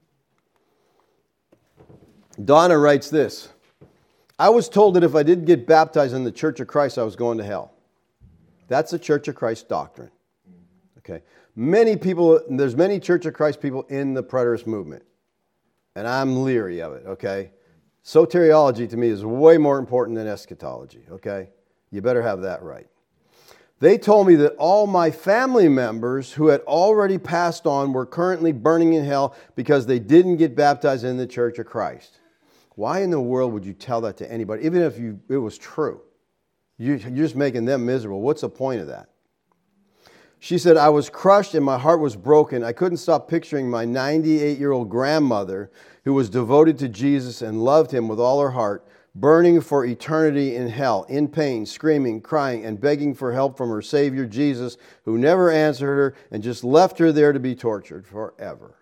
Donna writes this. I was told that if I didn't get baptized in the Church of Christ, I was going to hell. That's the Church of Christ doctrine. Okay. Many people, there's many Church of Christ people in the preterist movement. And I'm leery of it, okay? Soteriology to me is way more important than eschatology, okay? You better have that right. They told me that all my family members who had already passed on were currently burning in hell because they didn't get baptized in the Church of Christ. Why in the world would you tell that to anybody, even if you, it was true? You, you're just making them miserable. What's the point of that? She said, I was crushed and my heart was broken. I couldn't stop picturing my ninety-eight-year-old grandmother who was devoted to Jesus and loved him with all her heart, burning for eternity in hell, in pain, screaming, crying, and begging for help from her Savior, Jesus, who never answered her and just left her there to be tortured forever.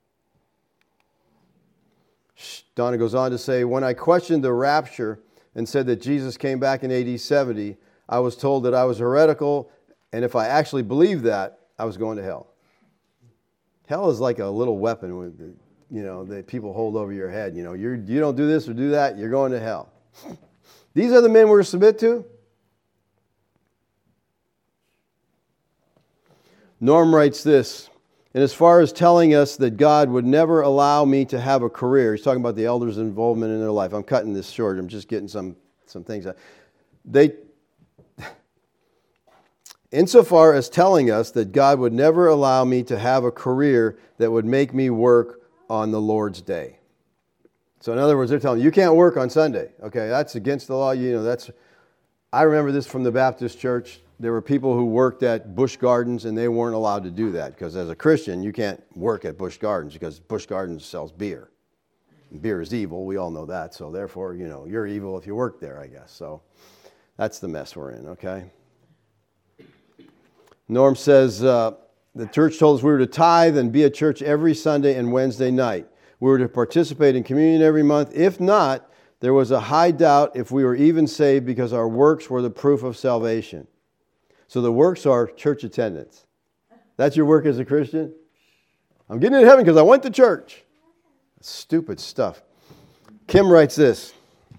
Donna goes on to say, when I questioned the rapture and said that Jesus came back in A D seventy, I was told that I was heretical, and if I actually believed that, I was going to hell. Hell is like a little weapon with, you know, that people hold over your head. You know, you're, you don't do this or do that, you're going to hell. These are the men we're to submit to? Norm writes this, and as far as telling us that God would never allow me to have a career, he's talking about the elders' involvement in their life. I'm cutting this short. I'm just getting some, some things out. They, insofar as telling us that God would never allow me to have a career that would make me work on the Lord's day. So in other words, they're telling you, you can't work on Sunday. Okay, that's against the law. You know, that's. I remember this from the Baptist church. There were people who worked at Busch Gardens, and they weren't allowed to do that because as a Christian, you can't work at Busch Gardens because Busch Gardens sells beer. And beer is evil. We all know that. So therefore, you know, you're evil if you work there, I guess. So that's the mess we're in, okay? Norm says, uh, the church told us we were to tithe and be at church every Sunday and Wednesday night. We were to participate in communion every month. If not, there was a high doubt if we were even saved because our works were the proof of salvation. So the works are church attendance. That's your work as a Christian? I'm getting into heaven because I went to church. Stupid stuff. Kim writes this.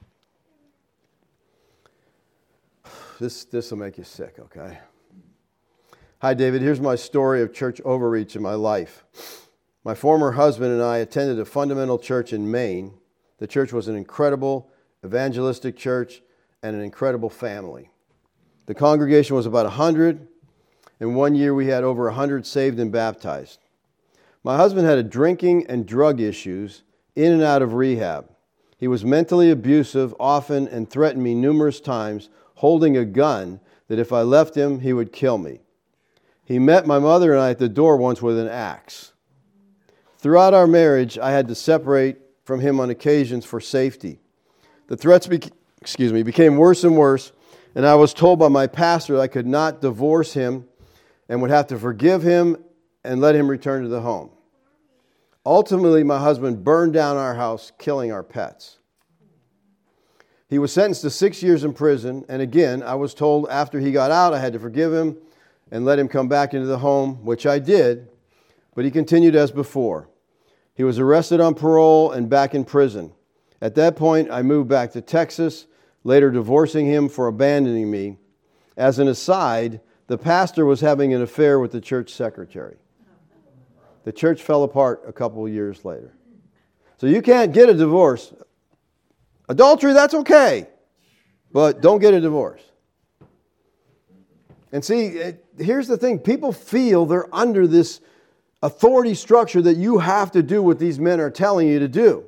This this will make you sick, okay? Hi, David. Here's my story of church overreach in my life. My former husband and I attended a fundamental church in Maine. The church was an incredible evangelistic church and an incredible family. The congregation was about one hundred, and one year we had over one hundred saved and baptized. My husband had a drinking and drug issues, in and out of rehab. He was mentally abusive often and threatened me numerous times, holding a gun that if I left him, he would kill me. He met my mother and I at the door once with an axe. Throughout our marriage, I had to separate from him on occasions for safety. The threats beca- excuse me, became worse and worse, and I was told by my pastor I could not divorce him and would have to forgive him and let him return to the home. Ultimately, my husband burned down our house, killing our pets. He was sentenced to six years in prison, and again, I was told after he got out I had to forgive him and let him come back into the home, which I did, but he continued as before. He was arrested on parole and back in prison. At that point, I moved back to Texas, later divorcing him for abandoning me. As an aside, the pastor was having an affair with the church secretary. The church fell apart a couple of years later. So you can't get a divorce. Adultery, that's okay, but don't get a divorce. And see, it, here's the thing. People feel they're under this authority structure that you have to do what these men are telling you to do.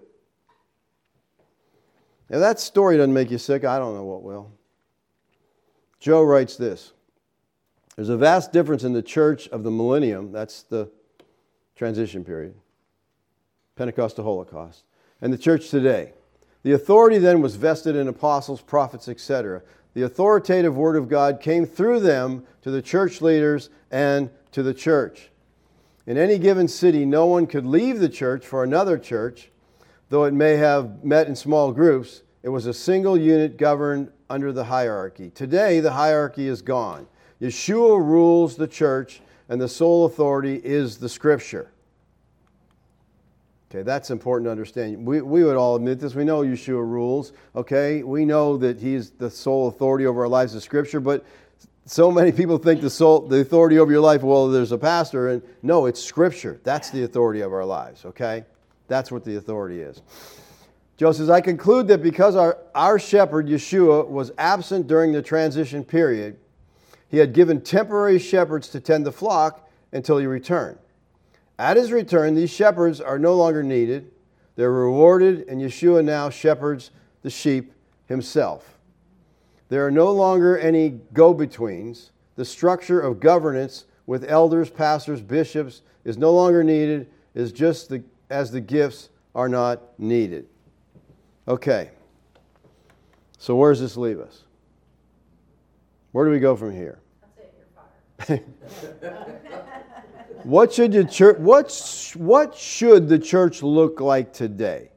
If that story doesn't make you sick, I don't know what will. Joe writes this. There's a vast difference in the church of the millennium, that's the transition period, Pentecost to Holocaust, and the church today. The authority then was vested in apostles, prophets, et cetera. The authoritative word of God came through them to the church leaders and to the church. In any given city, no one could leave the church for another church, though it may have met in small groups. It was a single unit governed under the hierarchy. Today, the hierarchy is gone. Yeshua rules the church, and the sole authority is the Scripture. Okay, that's important to understand. We, we would all admit this. We know Yeshua rules, okay? We know that He's the sole authority over our lives of Scripture, but so many people think the sole, the authority over your life, well, there's a pastor, and no, it's Scripture. That's the authority of our lives, okay? That's what the authority is. Joe says, I conclude that because our, our shepherd, Yeshua, was absent during the transition period, He had given temporary shepherds to tend the flock until He returned. At His return, these shepherds are no longer needed. They're rewarded, and Yeshua now shepherds the sheep Himself. There are no longer any go-betweens. The structure of governance with elders, pastors, bishops is no longer needed, is just the, as the gifts are not needed. Okay, so where does this leave us? Where do we go from here? That's it, you're fired. What should the church? What what should the church look like today?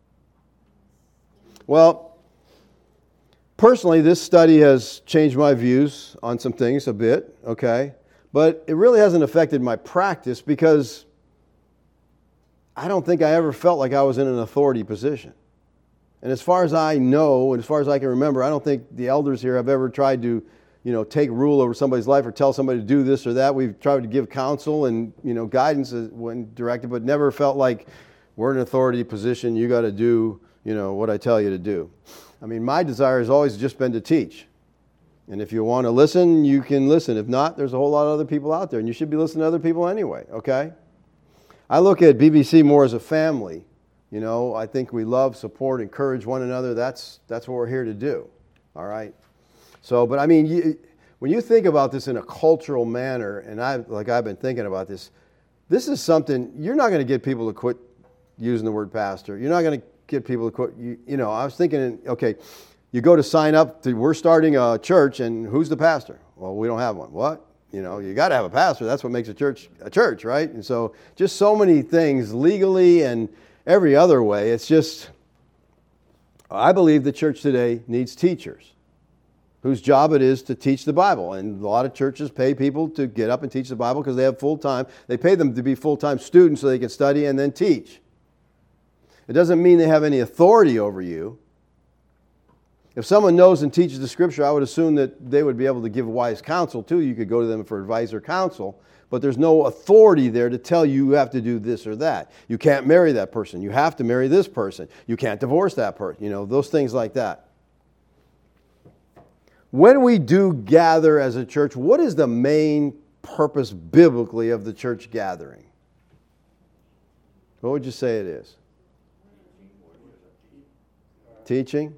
Well, personally, this study has changed my views on some things a bit. Okay, but it really hasn't affected my practice because I don't think I ever felt like I was in an authority position. And as far as I know, and as far as I can remember, I don't think the elders here have ever tried to, you know, take rule over somebody's life or tell somebody to do this or that. We've tried to give counsel and, you know, guidance when directed, but never felt like we're in an authority position. You got to do, you know, what I tell you to do. I mean, my desire has always just been to teach. And if you want to listen, you can listen. If not, there's a whole lot of other people out there, and you should be listening to other people anyway, okay? I look at B B C more as a family. You know, I think we love, support, encourage one another. That's that's what we're here to do. All right. So, but I mean, you, when you think about this in a cultural manner, and I like I've been thinking about this, this is something you're not going to get people to quit using the word pastor. You're not going to get people to quit. You, you know, I was thinking, okay, you go to sign up to we're starting a church, and who's the pastor? Well, we don't have one. What? You know, you got to have a pastor. That's what makes a church a church, right? And so, just so many things legally and every other way. It's just, I believe the church today needs teachers whose job it is to teach the Bible. And a lot of churches pay people to get up and teach the Bible because they have full-time. They pay them to be full-time students so they can study and then teach. It doesn't mean they have any authority over you. If someone knows and teaches the Scripture, I would assume that they would be able to give wise counsel too. You could go to them for advice or counsel. But there's no authority there to tell you you have to do this or that. You can't marry that person. You have to marry this person. You can't divorce that person. You know, those things like that. When we do gather as a church, what is the main purpose biblically of the church gathering? What would you say it is? Teaching?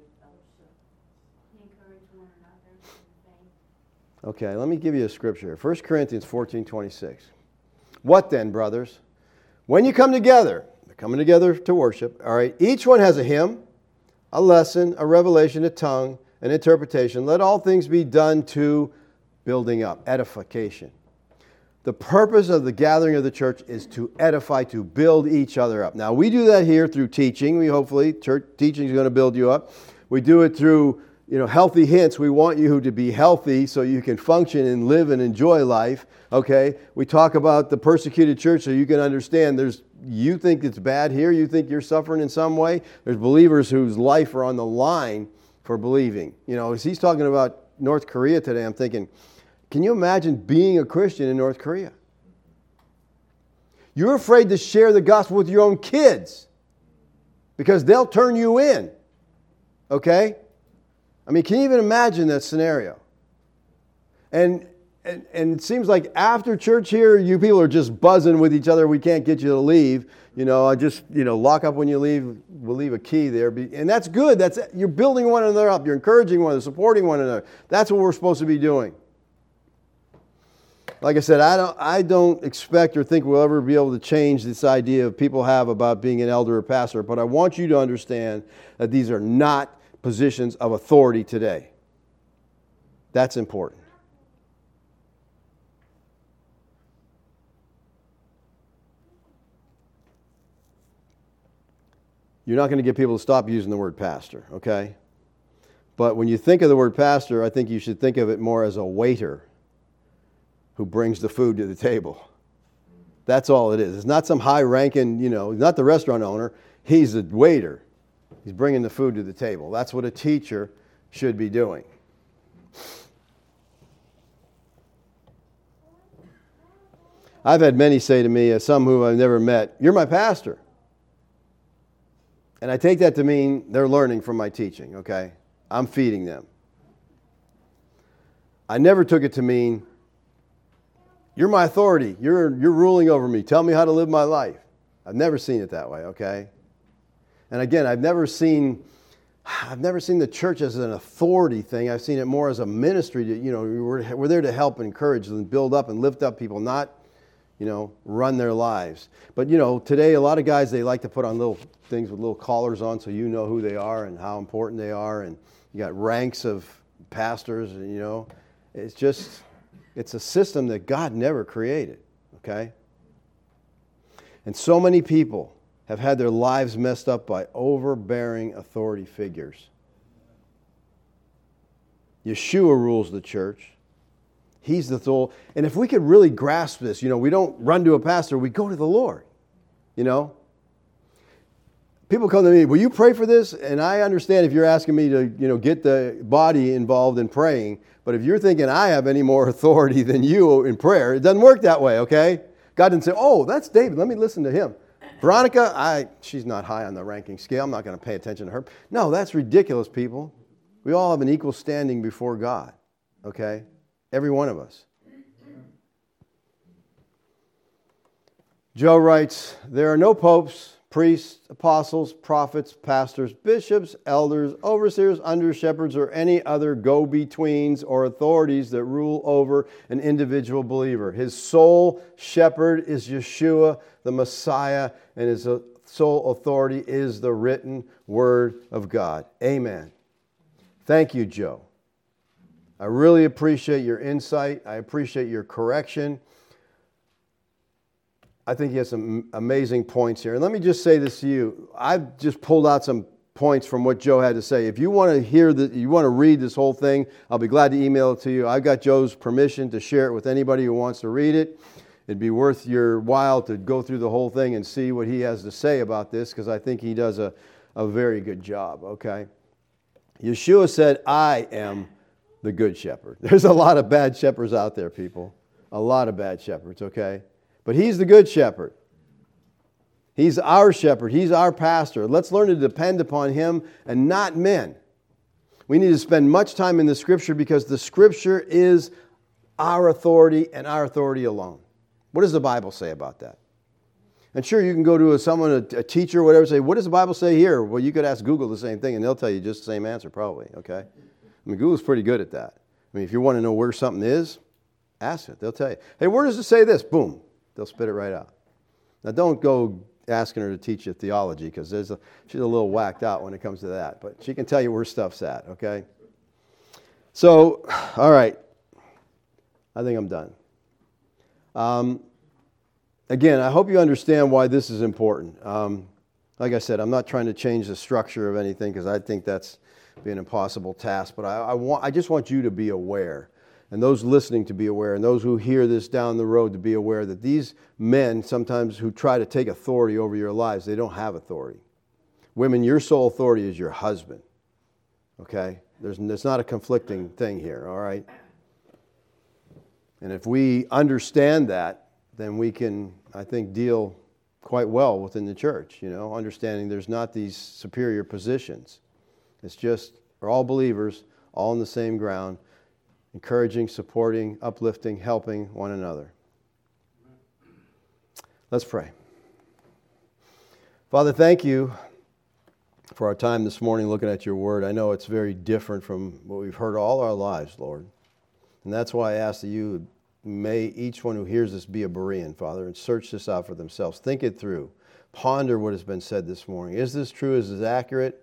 Okay, let me give you a scripture. First Corinthians fourteen twenty-six. What then, brothers? When you come together, they're coming together to worship, all right, each one has a hymn, a lesson, a revelation, a tongue, an interpretation. Let all things be done to building up, edification. The purpose of the gathering of the church is to edify, to build each other up. Now, we do that here through teaching. We hopefully, church teaching is going to build you up. We do it through You know, healthy hints. We want you to be healthy so you can function and live and enjoy life. Okay? We talk about the persecuted church so you can understand there's, you think it's bad here, you think you're suffering in some way. There's believers whose life are on the line for believing. You know, as he's talking about North Korea today, I'm thinking, can you imagine being a Christian in North Korea? You're afraid to share the gospel with your own kids because they'll turn you in. Okay? I mean, can you even imagine that scenario? And, and and it seems like after church here, you people are just buzzing with each other. We can't get you to leave. You know, I just, you know, lock up when you leave. We'll leave a key there. And that's good. That's you're building one another up. You're encouraging one another, supporting one another. That's what we're supposed to be doing. Like I said, I don't I don't expect or think we'll ever be able to change this idea of people have about being an elder or pastor. But I want you to understand that these are not positions of authority today. That's important. You're not going to get people to stop using the word pastor, okay? But when you think of the word pastor, I think you should think of it more as a waiter who brings the food to the table. That's all it is. It's not some high-ranking, you know, not the restaurant owner. He's a waiter. He's bringing the food to the table. That's what a teacher should be doing. I've had many say to me, as some who I've never met, "You're my pastor." And I take that to mean they're learning from my teaching, okay? I'm feeding them. I never took it to mean, "You're my authority. You're, you're ruling over me. Tell me how to live my life." I've never seen it that way, okay? And again, I've never seen, I've never seen the church as an authority thing. I've seen it more as a ministry. To, you know, we're, we're there to help and encourage and build up and lift up people, not, you know, run their lives. But, you know, today a lot of guys, they like to put on little things with little collars on so you know who they are and how important they are. And you got ranks of pastors, and, you know, it's just, it's a system that God never created, okay? And so many people have had their lives messed up by overbearing authority figures. Yeshua rules the church. He's the soul. And if we could really grasp this, you know, we don't run to a pastor, we go to the Lord, you know. People come to me, "Will you pray for this?" And I understand if you're asking me to, you know, get the body involved in praying, but if you're thinking I have any more authority than you in prayer, it doesn't work that way, okay? God didn't say, "Oh, that's David, let me listen to him. Veronica, I, she's not high on the ranking scale. I'm not going to pay attention to her." No, that's ridiculous, people. We all have an equal standing before God, okay? Every one of us. Joe writes, "There are no popes, priests, apostles, prophets, pastors, bishops, elders, overseers, under-shepherds, or any other go-betweens or authorities that rule over an individual believer. His sole shepherd is Yeshua, the Messiah, and his sole authority is the written word of God." Amen. Thank you, Joe. I really appreciate your insight. I appreciate your correction. I think he has some amazing points here. And let me just say this to you. I've just pulled out some points from what Joe had to say. If you want to hear the, you want to read this whole thing, I'll be glad to email it to you. I've got Joe's permission to share it with anybody who wants to read it. It'd be worth your while to go through the whole thing and see what he has to say about this, because I think he does a, a very good job, okay? Yeshua said, "I am the good shepherd." There's a lot of bad shepherds out there, people. A lot of bad shepherds, okay? But he's the good shepherd. He's our shepherd. He's our pastor. Let's learn to depend upon him and not men. We need to spend much time in the Scripture because the Scripture is our authority and our authority alone. What does the Bible say about that? And sure, you can go to a, someone, a, a teacher or whatever, say, "What does the Bible say here?" Well, you could ask Google the same thing, and they'll tell you just the same answer probably, okay? I mean, Google's pretty good at that. I mean, if you want to know where something is, ask it. They'll tell you. "Hey, where does it say this?" Boom. They'll spit it right out. Now, don't go asking her to teach you theology, because there's a, she's a little whacked out when it comes to that. But she can tell you where stuff's at, okay? So, all right. I think I'm done. Um, again, I hope you understand why this is important. Um, like I said, I'm not trying to change the structure of anything, because I think that's be an impossible task. But I, I, want, I just want you to be aware, and those listening to be aware, and those who hear this down the road to be aware that these men sometimes who try to take authority over your lives, they don't have authority. Women, your sole authority is your husband. Okay? There's, it's not a conflicting thing here, all right? And if we understand that, then we can, I think, deal quite well within the church, you know, understanding there's not these superior positions. It's just, we're all believers, all on the same ground, encouraging, supporting, uplifting, helping one another. Let's pray. Father, thank you for our time this morning looking at your word. I know it's very different from what we've heard all our lives, Lord. And that's why I ask that you may each one who hears this be a Berean, Father, and search this out for themselves. Think it through. Ponder what has been said this morning. Is this true? Is this accurate?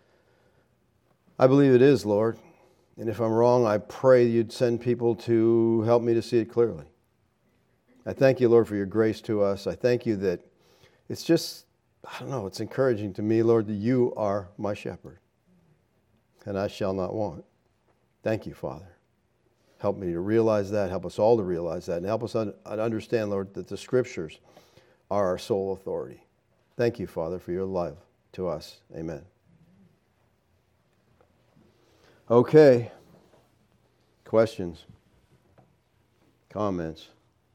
I believe it is, Lord. And if I'm wrong, I pray you'd send people to help me to see it clearly. I thank you, Lord, for your grace to us. I thank you that it's just, I don't know, it's encouraging to me, Lord, that you are my shepherd, and I shall not want. Thank you, Father. Help me to realize that. Help us all to realize that. And help us un- understand, Lord, that the Scriptures are our sole authority. Thank you, Father, for your love to us. Amen. Okay. Questions? Comments?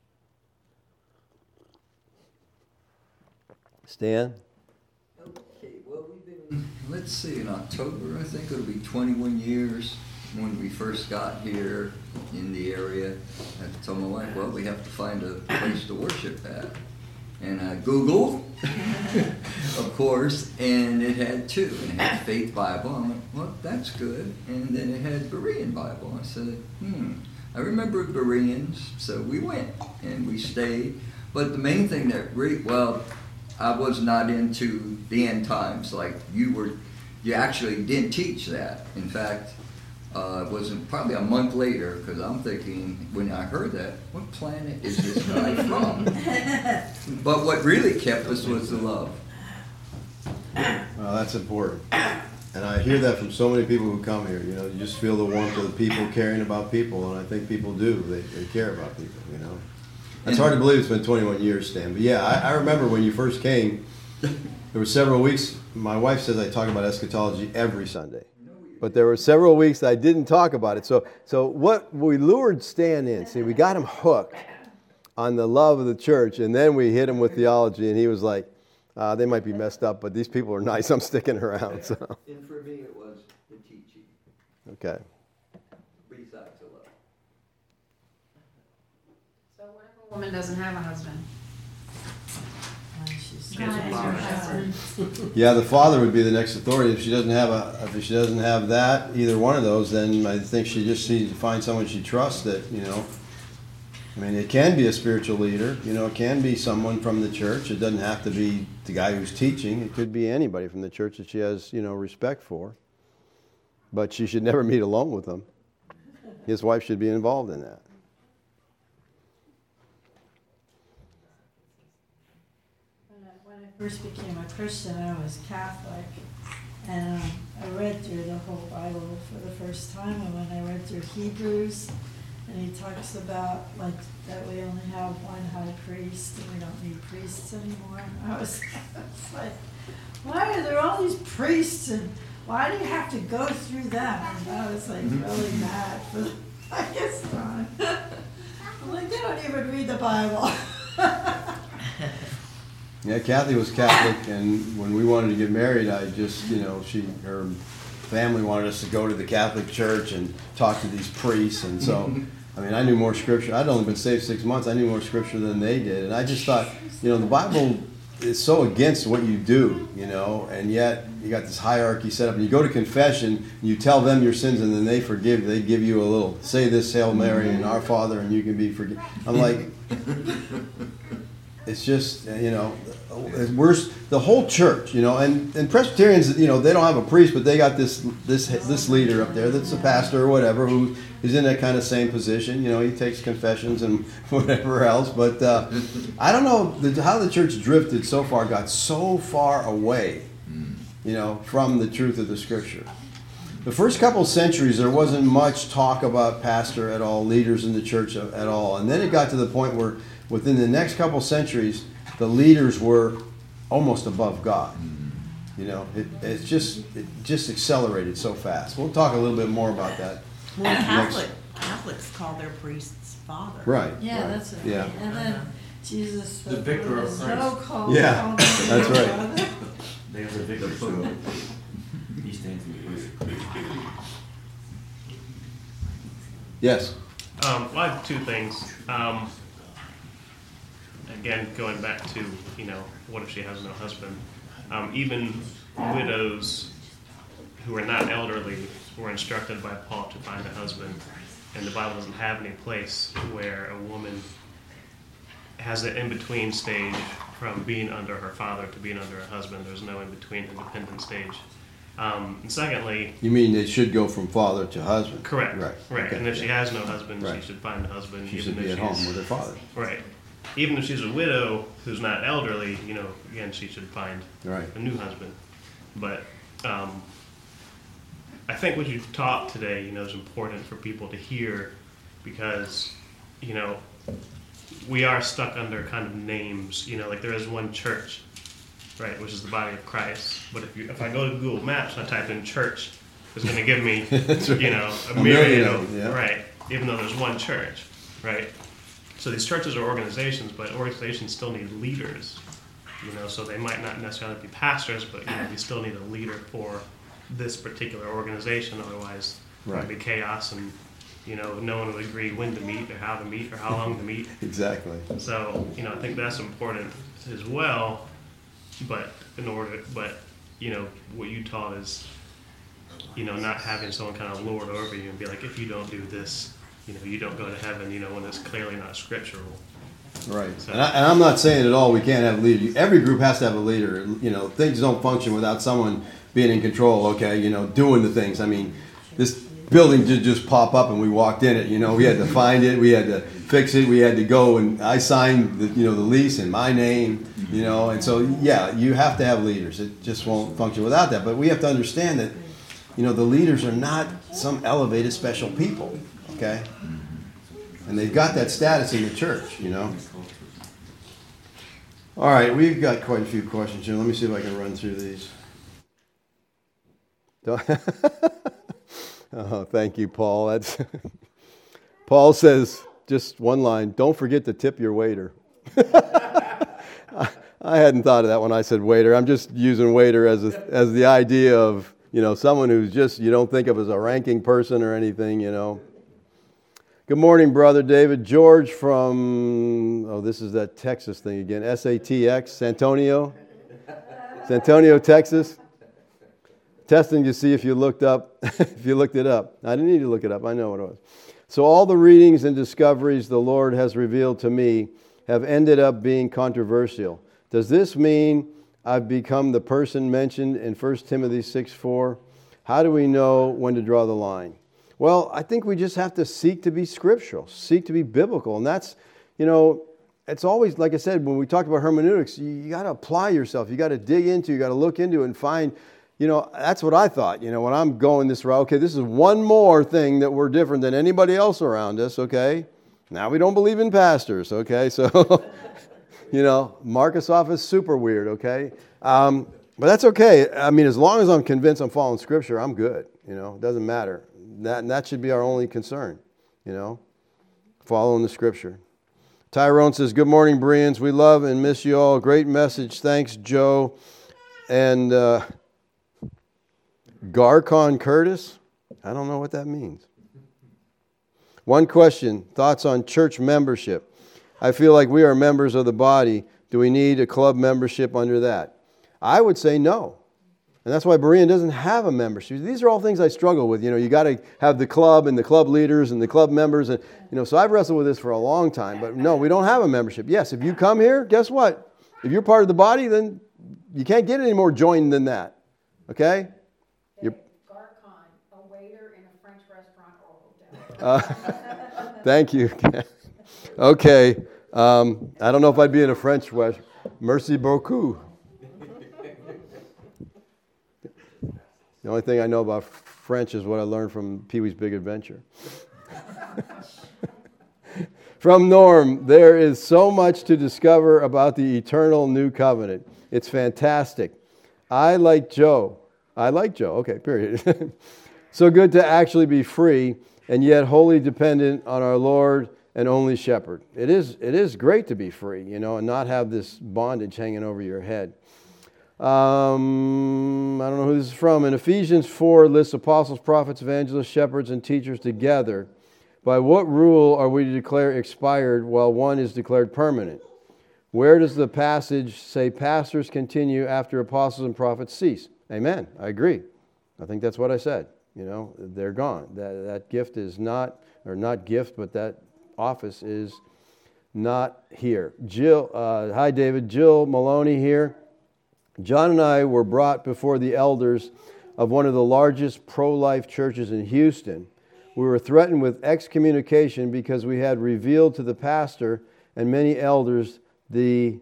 Stan? Okay, well, we've been, let's see, in October, I think it'll be twenty-one years when we first got here in the area. I told my wife, well, we have to find a place to worship at. And I Googled, of course, and it had two. And it had Faith Bible. I went, well, that's good. And then it had Berean Bible. I said, hmm, I remember Bereans, so we went and we stayed. But the main thing that really, well, I was not into the end times like you were. You actually didn't teach that. In fact, uh, it wasn't probably a month later, because I'm thinking, when I heard that, what planet is this guy from? But what really kept us was the love. Well, that's important. And I hear that from so many people who come here. You know, you just feel the warmth of the people caring about people, and I think people do. They, they care about people, you know. It's hard to believe it's been twenty-one years, Stan. But yeah, I, I remember when you first came, there were several weeks. My wife says I talk about eschatology every Sunday. But there were several weeks I didn't talk about it. So so what we lured Stan in, see, we got him hooked on the love of the church, and then we hit him with theology, and he was like, uh, they might be messed up, but these people are nice. I'm sticking around. So. And for me, it was the teaching. Okay. Besides the love. So what if a woman doesn't have a husband? She has a father. Yeah, the father would be the next authority. If she doesn't have a, if she doesn't have that, either one of those, then I think she just needs to find someone she trusts that, you know, I mean, it can be a spiritual leader, you know, it can be someone from the church. It doesn't have to be the guy who's teaching. It could be anybody from the church that she has, you know, respect for. But she should never meet alone with him. His wife should be involved in that. When I first became a Christian, I was Catholic, and um, I read through the whole Bible for the first time. And when I read through Hebrews, and he talks about like that we only have one high priest and we don't need priests anymore. I was, I was like, why are there all these priests and why do you have to go through them? And I was like really mad for the longest time. I'm like, they don't even read the Bible. Yeah, Kathy was Catholic, and when we wanted to get married, I just, you know, she, her family wanted us to go to the Catholic Church and talk to these priests, and so, I mean, I knew more scripture. I'd only been saved six months. I knew more scripture than they did, and I just thought, you know, the Bible is so against what you do, you know, and yet you got this hierarchy set up, and you go to confession, you tell them your sins, and then they forgive. They give you a little, say this Hail Mary and Our Father, and you can be forgiven. I'm like, it's just, you know, we're the whole church, you know, and, and Presbyterians, you know, they don't have a priest, but they got this this this leader up there that's a pastor or whatever who is in that kind of same position. You know, he takes confessions and whatever else. But uh, I don't know the, how the church drifted so far, got so far away, you know, from the truth of the Scripture. The first couple centuries, there wasn't much talk about pastor at all, leaders in the church at all. And then it got to the point where within the next couple centuries, the leaders were almost above God. You know, it, it's just it just accelerated so fast. We'll talk a little bit more about that. Well, Catholic, next. Catholics call their priests father. Right. Yeah, right. that's right. Yeah. And then Jesus, The vicar of was Christ. so called. Yeah, called that's right. brother. They have a vicar, so he stands in the place. Yes. Um, well, I have two things. Um, again, going back to, you know, what if she has no husband? Um, even widows who are not elderly were instructed by Paul to find a husband, and the Bible doesn't have any place where a woman has the in-between stage from being under her father to being under her husband. There's no in-between independent stage. Um, and secondly, You mean they should go from father to husband? correct, Right. right. Okay, And if she yeah. has no husband, Right. she should find a husband. She even should be if at home she's- with her father. Right. Even if she's a widow who's not elderly, you know, again, she should find Right. a new husband. But um, I think what you taught today, you know, is important for people to hear because, you know, we are stuck under kind of names. You know, like there is one church, right, which is the body of Christ. But if you if I go to Google Maps and I type in church, it's going to give me, right. you know, a, a myriad of, yeah. right, even though there's one church, right? So these churches are organizations, but organizations still need leaders, you know, so they might not necessarily be pastors, but, you know, we still need a leader for this particular organization, otherwise right. there'd be chaos and, you know, no one would agree when to meet or how to meet or how long to meet. Exactly. So, you know, I think that's important as well, but in order, but, you know, what you taught is, you know, not having someone kind of lord over you and be like, if you don't do this, you know, you don't go to heaven, you know, when it's clearly not scriptural. Right. So, and, I, and I'm not saying at all we can't have a leader. Every group has to have a leader. You know, things don't function without someone being in control, okay, you know, doing the things. I mean, this building did just pop up and we walked in it, you know, we had to find it, we had to fix it, we had to go and I signed, the, you know, the lease in my name, you know, and so, yeah, you have to have leaders. It just won't function without that. But we have to understand that, you know, the leaders are not some elevated special people, okay? And they've got that status in the church, you know. All right, we've got quite a few questions here. Let me see if I can run through these. Oh, thank you, Paul. That's Paul says, just one line, don't forget to tip your waiter. I, I hadn't thought of that when I said waiter. I'm just using waiter as a, as the idea of, you know, someone who's just, you don't think of as a ranking person or anything, you know. Good morning, Brother David. George from, oh, this is that Texas thing again, S A T X, San Antonio. San Antonio, Texas. Testing to see if you looked up, if you looked it up. I didn't need to look it up. I know what it was. So all the readings and discoveries the Lord has revealed to me have ended up being controversial. Does this mean I've become the person mentioned in First Timothy six four? How do we know when to draw the line? Well, I think we just have to seek to be scriptural, seek to be biblical. And that's, you know, it's always, like I said, when we talked about hermeneutics, you, you got to apply yourself. You got to dig into, you got to look into it and find, you know, that's what I thought. You know, when I'm going this route, okay, this is one more thing that we're different than anybody else around us, okay? Now we don't believe in pastors, okay? So, you know, mark us off as super weird, okay? Um, but that's okay. I mean, as long as I'm convinced I'm following Scripture, I'm good. You know, it doesn't matter. That, and that should be our only concern, you know, following the Scripture. Tyrone says, good morning, Bereans. We love and miss you all. Great message. Thanks, Joe. And uh, Garcon Curtis? I don't know what that means. One question. Thoughts on church membership. I feel like we are members of the body. Do we need a club membership under that? I would say no. And that's why Berean doesn't have a membership. These are all things I struggle with. You know, you got to have the club and the club leaders and the club members. And, you know, so I've wrestled with this for a long time. But no, we don't have a membership. Yes, if you come here, guess what? If you're part of the body, then you can't get any more joined than that. Okay? You're, Garcon, a waiter in a French restaurant or hotel. Uh, thank you. Okay. Um, I don't know if I'd be in a French restaurant. Merci beaucoup. The only thing I know about French is what I learned from Pee-wee's Big Adventure. From Norm, there is so much to discover about the eternal new covenant. It's fantastic. I like Joe. I like Joe. Okay, period. So good to actually be free and yet wholly dependent on our Lord and only shepherd. It is, it is great to be free, you know, and not have this bondage hanging over your head. Um, I don't know who this is from. In Ephesians four lists apostles, prophets, evangelists, shepherds, and teachers together. By what rule are we to declare expired while one is declared permanent? Where does the passage say pastors continue after apostles and prophets cease? Amen. I agree. I think that's what I said. You know, they're gone. That that gift is not, or not gift, but that office is not here. Jill, uh, hi David. Jill Maloney here. John and I were brought before the elders of one of the largest pro-life churches in Houston. We were threatened with excommunication because we had revealed to the pastor and many elders the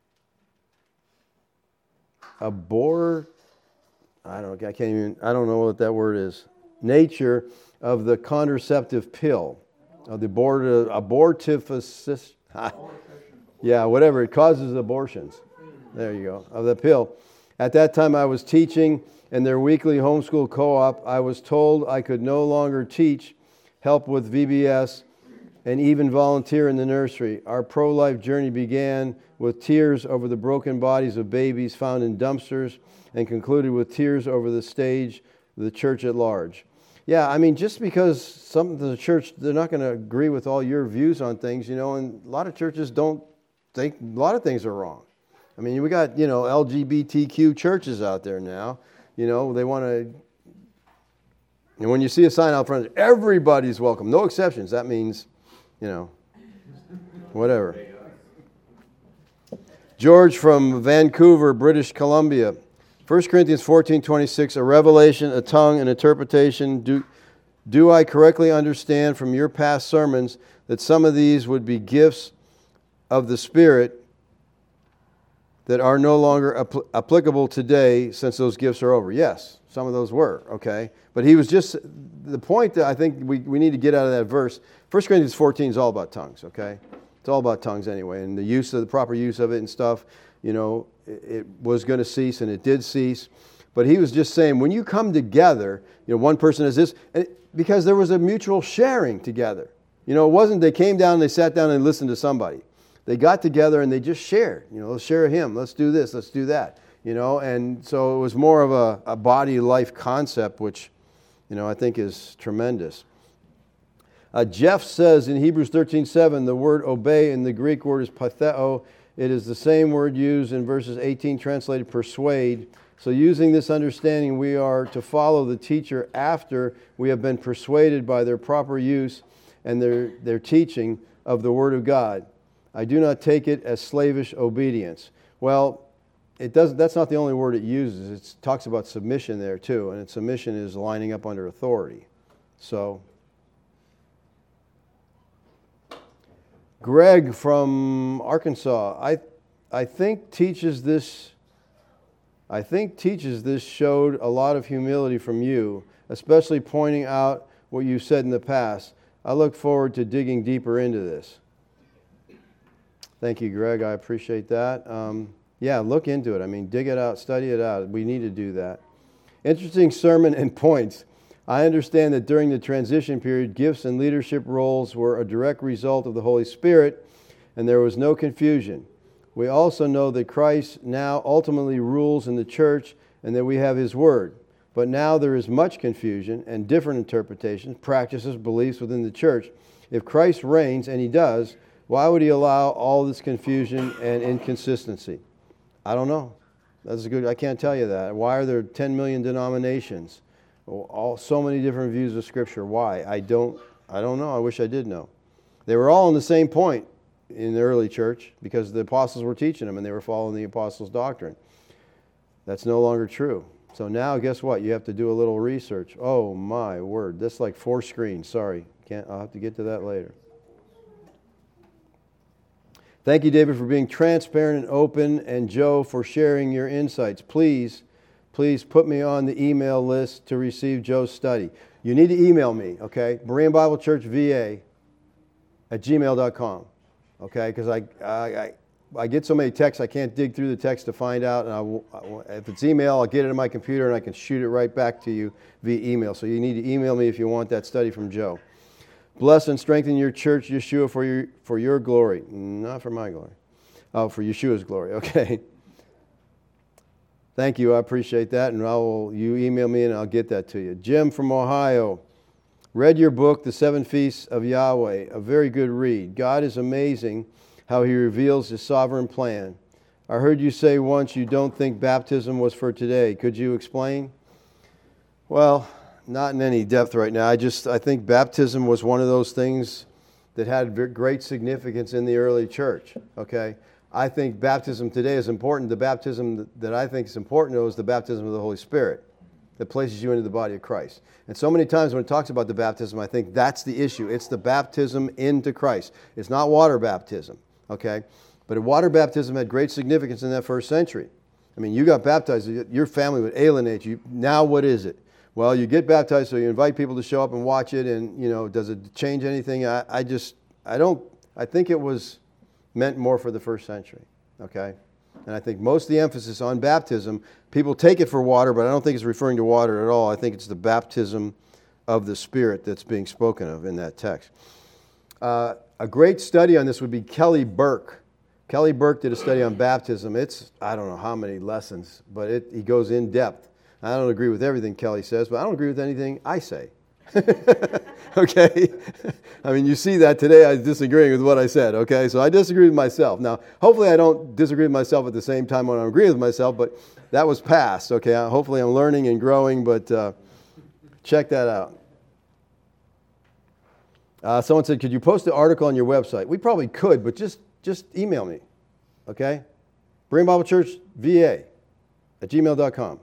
abhor, I don't, I can't even, I don't know what that word is, nature of the contraceptive pill. Uh, the abort- abortifacient, yeah, whatever, it causes abortions. There you go, of the pill. At that time I was teaching in their weekly homeschool co-op. I was told I could no longer teach, help with V B S, and even volunteer in the nursery. Our pro-life journey began with tears over the broken bodies of babies found in dumpsters and concluded with tears over the stage of the church at large. Yeah, I mean, just because some of the church, they're not going to agree with all your views on things, you know, and a lot of churches don't think a lot of things are wrong. I mean, we got, you know, L G B T Q churches out there now. You know, they want to, and when you see a sign out front, everybody's welcome, no exceptions, that means, you know, whatever. George from Vancouver, British Columbia. First Corinthians fourteen twenty-six, a revelation, a tongue, an interpretation. Do, do I correctly understand from your past sermons that some of these would be gifts of the Spirit that are no longer apl- applicable today since those gifts are over? Yes, some of those were, okay? But he was just, the point that I think we, we need to get out of that verse, First Corinthians fourteen is all about tongues, okay? It's all about tongues anyway, and the use of the proper use of it and stuff, you know, it, it was going to cease, and it did cease. But he was just saying, when you come together, you know, one person has this, and it, because there was a mutual sharing together. You know, it wasn't they came down and they sat down and listened to somebody. They got together and they just shared. You know, let's share a hymn. Let's do this. Let's do that. You know, and so it was more of a, a body life concept, which, you know, I think is tremendous. Uh, Jeff says in Hebrews thirteen seven, the word obey in the Greek word is patheo. It is the same word used in verses eighteen, translated persuade. So using this understanding, we are to follow the teacher after we have been persuaded by their proper use and their, their teaching of the Word of God. I do not take it as slavish obedience. Well, it does. That's not the only word it uses. It talks about submission there too, and submission is lining up under authority. So, Greg from Arkansas, I, I think teaches this. I think teaches this showed a lot of humility from you, especially pointing out what you said in the past. I look forward to digging deeper into this. Thank you, Greg. I appreciate that. Um, yeah, look into it. I mean, dig it out, study it out. We need to do that. Interesting sermon and points. I understand that during the transition period, gifts and leadership roles were a direct result of the Holy Spirit, and there was no confusion. We also know that Christ now ultimately rules in the church and that we have His Word. But now there is much confusion and different interpretations, practices, beliefs within the church. If Christ reigns, and He does, why would He allow all this confusion and inconsistency? I don't know. That's a good. I can't tell you that. Why are there ten million denominations? All so many different views of Scripture. Why? I don't. I don't know. I wish I did know. They were all on the same point in the early church because the apostles were teaching them and they were following the apostles' doctrine. That's no longer true. So now, guess what? You have to do a little research. Oh my word! That's like four screens. Sorry, can't. I'll have to get to that later. Thank you, David, for being transparent and open, and Joe for sharing your insights. Please, please put me on the email list to receive Joe's study. You need to email me, okay? Berean Bible Church V A at gmail dot com, okay? Because I, I, I, I get so many texts, I can't dig through the text to find out. And I, I, if it's email, I'll get it in my computer and I can shoot it right back to you via email. So you need to email me if you want that study from Joe. Bless and strengthen your church, Yeshua, for your for your glory. Not for my glory. Oh, for Yeshua's glory. Okay. Thank you. I appreciate that. And I will, you email me and I'll get that to you. Jim from Ohio. Read your book, The Seven Feasts of Yahweh. A very good read. God is amazing how He reveals His sovereign plan. I heard you say once you don't think baptism was for today. Could you explain? Well, not in any depth right now. I just, I think baptism was one of those things that had great significance in the early church, okay? I think baptism today is important. The baptism that I think is important, though, is the baptism of the Holy Spirit that places you into the body of Christ. And so many times when it talks about the baptism, I think that's the issue. It's the baptism into Christ. It's not water baptism, okay? But water baptism had great significance in that first century. I mean, you got baptized, your family would alienate you. Now what is it? well, you get baptized, so you invite people to show up and watch it, and, you know, does it change anything? I, I just, I don't, I think it was meant more for the first century, okay? And I think most of the emphasis on baptism, people take it for water, but I don't think it's referring to water at all. I think it's the baptism of the Spirit that's being spoken of in that text. Uh, a great study on this would be Kelly Burke. Kelly Burke did a study on baptism. It's, I don't know how many lessons, but it, he goes in depth. I don't agree with everything Kelly says, but I don't agree with anything I say. Okay? I mean, you see that today I was disagreeing with what I said, okay? So I disagree with myself. Now, hopefully I don't disagree with myself at the same time when I agree with myself, but that was past, okay? Hopefully I'm learning and growing, but uh, check that out. Uh, someone said, could you post the article on your website? We probably could, but just, just email me, okay? Berean Bible Church, V A, at gmail dot com.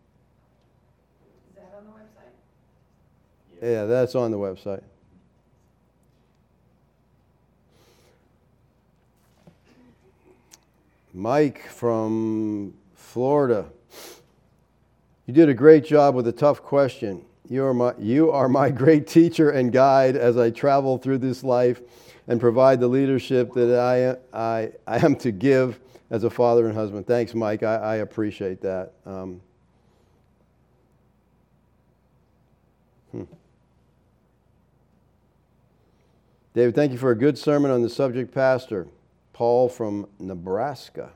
Is that on the website? Yeah, that's on the website. Mike from Florida. You did a great job with a tough question. You are my, you are my great teacher and guide as I travel through this life and provide the leadership that I, I, I am to give as a father and husband. Thanks, Mike. I, I appreciate that. Um, hmm. David, thank you for a good sermon on the subject, Pastor. Paul from Nebraska.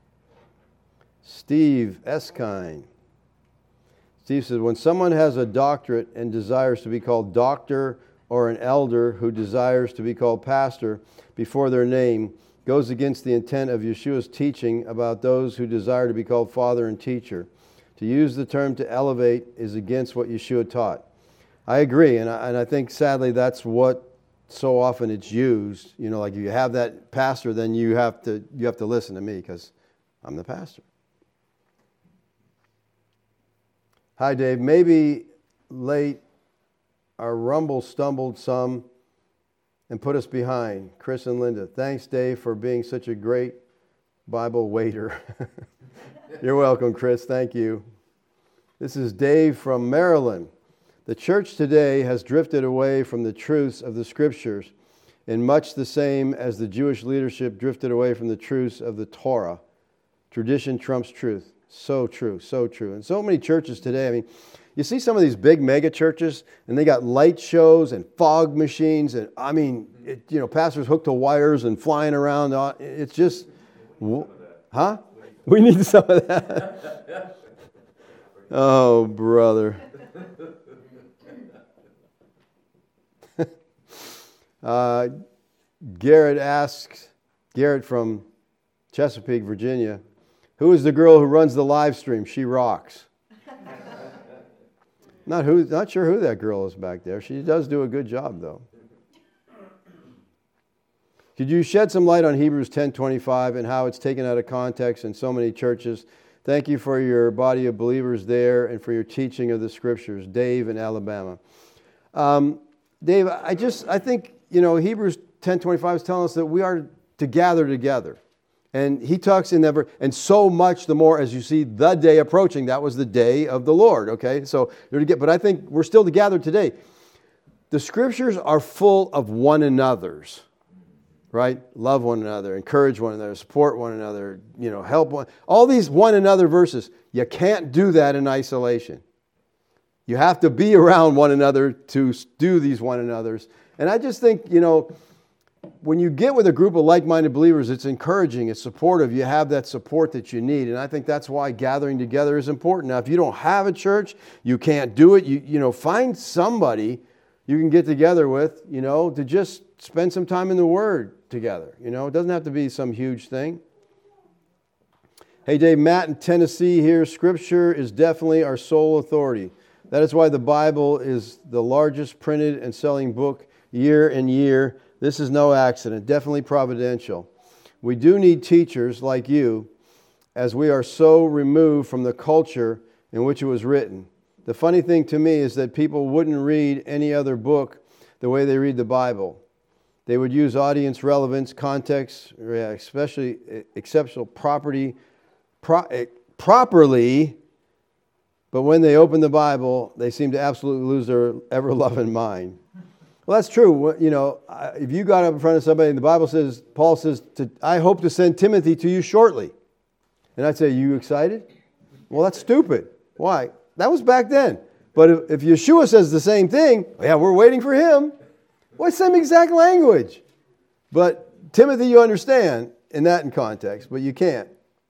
Steve Eskine. Steve says, when someone has a doctorate and desires to be called doctor, or an elder who desires to be called pastor before their name, goes against the intent of Yeshua's teaching about those who desire to be called father and teacher. To use the term to elevate is against what Yeshua taught. I agree, and I, and I think sadly that's what so often it's used. You know, like if you have that pastor, then you have to you have to listen to me because I'm the pastor. Hi, Dave. Maybe late our rumble stumbled some and put us behind. Chris and Linda. Thanks, Dave, for being such a great Bible waiter. You're welcome, Chris. Thank you. This is Dave from Maryland. The church today has drifted away from the truths of the Scriptures in much the same as the Jewish leadership drifted away from the truths of the Torah. Tradition trumps truth. So true, so true. And so many churches today, I mean, you see some of these big mega churches, and they got light shows and fog machines, and I mean, it, you know, pastors hooked to wires and flying around. It's just, huh? We need some of that. Oh, brother. uh, Garrett asks, Garrett from Chesapeake, Virginia, who is the girl who runs the live stream? She rocks. Not who, not sure who that girl is back there. She does do a good job, though. Could you shed some light on Hebrews ten twenty-five and how it's taken out of context in so many churches? Thank you for your body of believers there and for your teaching of the Scriptures. Dave in Alabama. Um, Dave, I just, I think, you know, Hebrews ten twenty-five is telling us that we are to gather together. And he talks in that verse, and so much the more as you see the day approaching. That was the day of the Lord, okay? So, you're to get, but I think we're still to gather today. The Scriptures are full of one another's, right? Love one another, encourage one another, support one another, you know, help one. All these one another verses, you can't do that in isolation. You have to be around one another to do these one another's. And I just think, you know, when you get with a group of like-minded believers, it's encouraging, it's supportive. You have that support that you need. And I think that's why gathering together is important. Now, if you don't have a church, you can't do it. You, you know, find somebody you can get together with, you know, to just spend some time in the Word together. You know, it doesn't have to be some huge thing. Hey, Dave, Matt in Tennessee here. Scripture is definitely our sole authority. That is why the Bible is the largest printed and selling book year and year. This is no accident, definitely providential. We do need teachers like you, as we are so removed from the culture in which it was written. The funny thing to me is that people wouldn't read any other book the way they read the Bible. They would use audience relevance, context, especially exceptional property, pro, properly But when they open the Bible, they seem to absolutely lose their ever-loving mind. Well, that's true. You know, if you got up in front of somebody and the Bible says, Paul says, to, I hope to send Timothy to you shortly. And I'd say, you excited? Well, that's stupid. Why? That was back then. But if, if Yeshua says the same thing, yeah, we're waiting for him. Well, it's the same exact language. But Timothy, you understand in that in context, but you can't.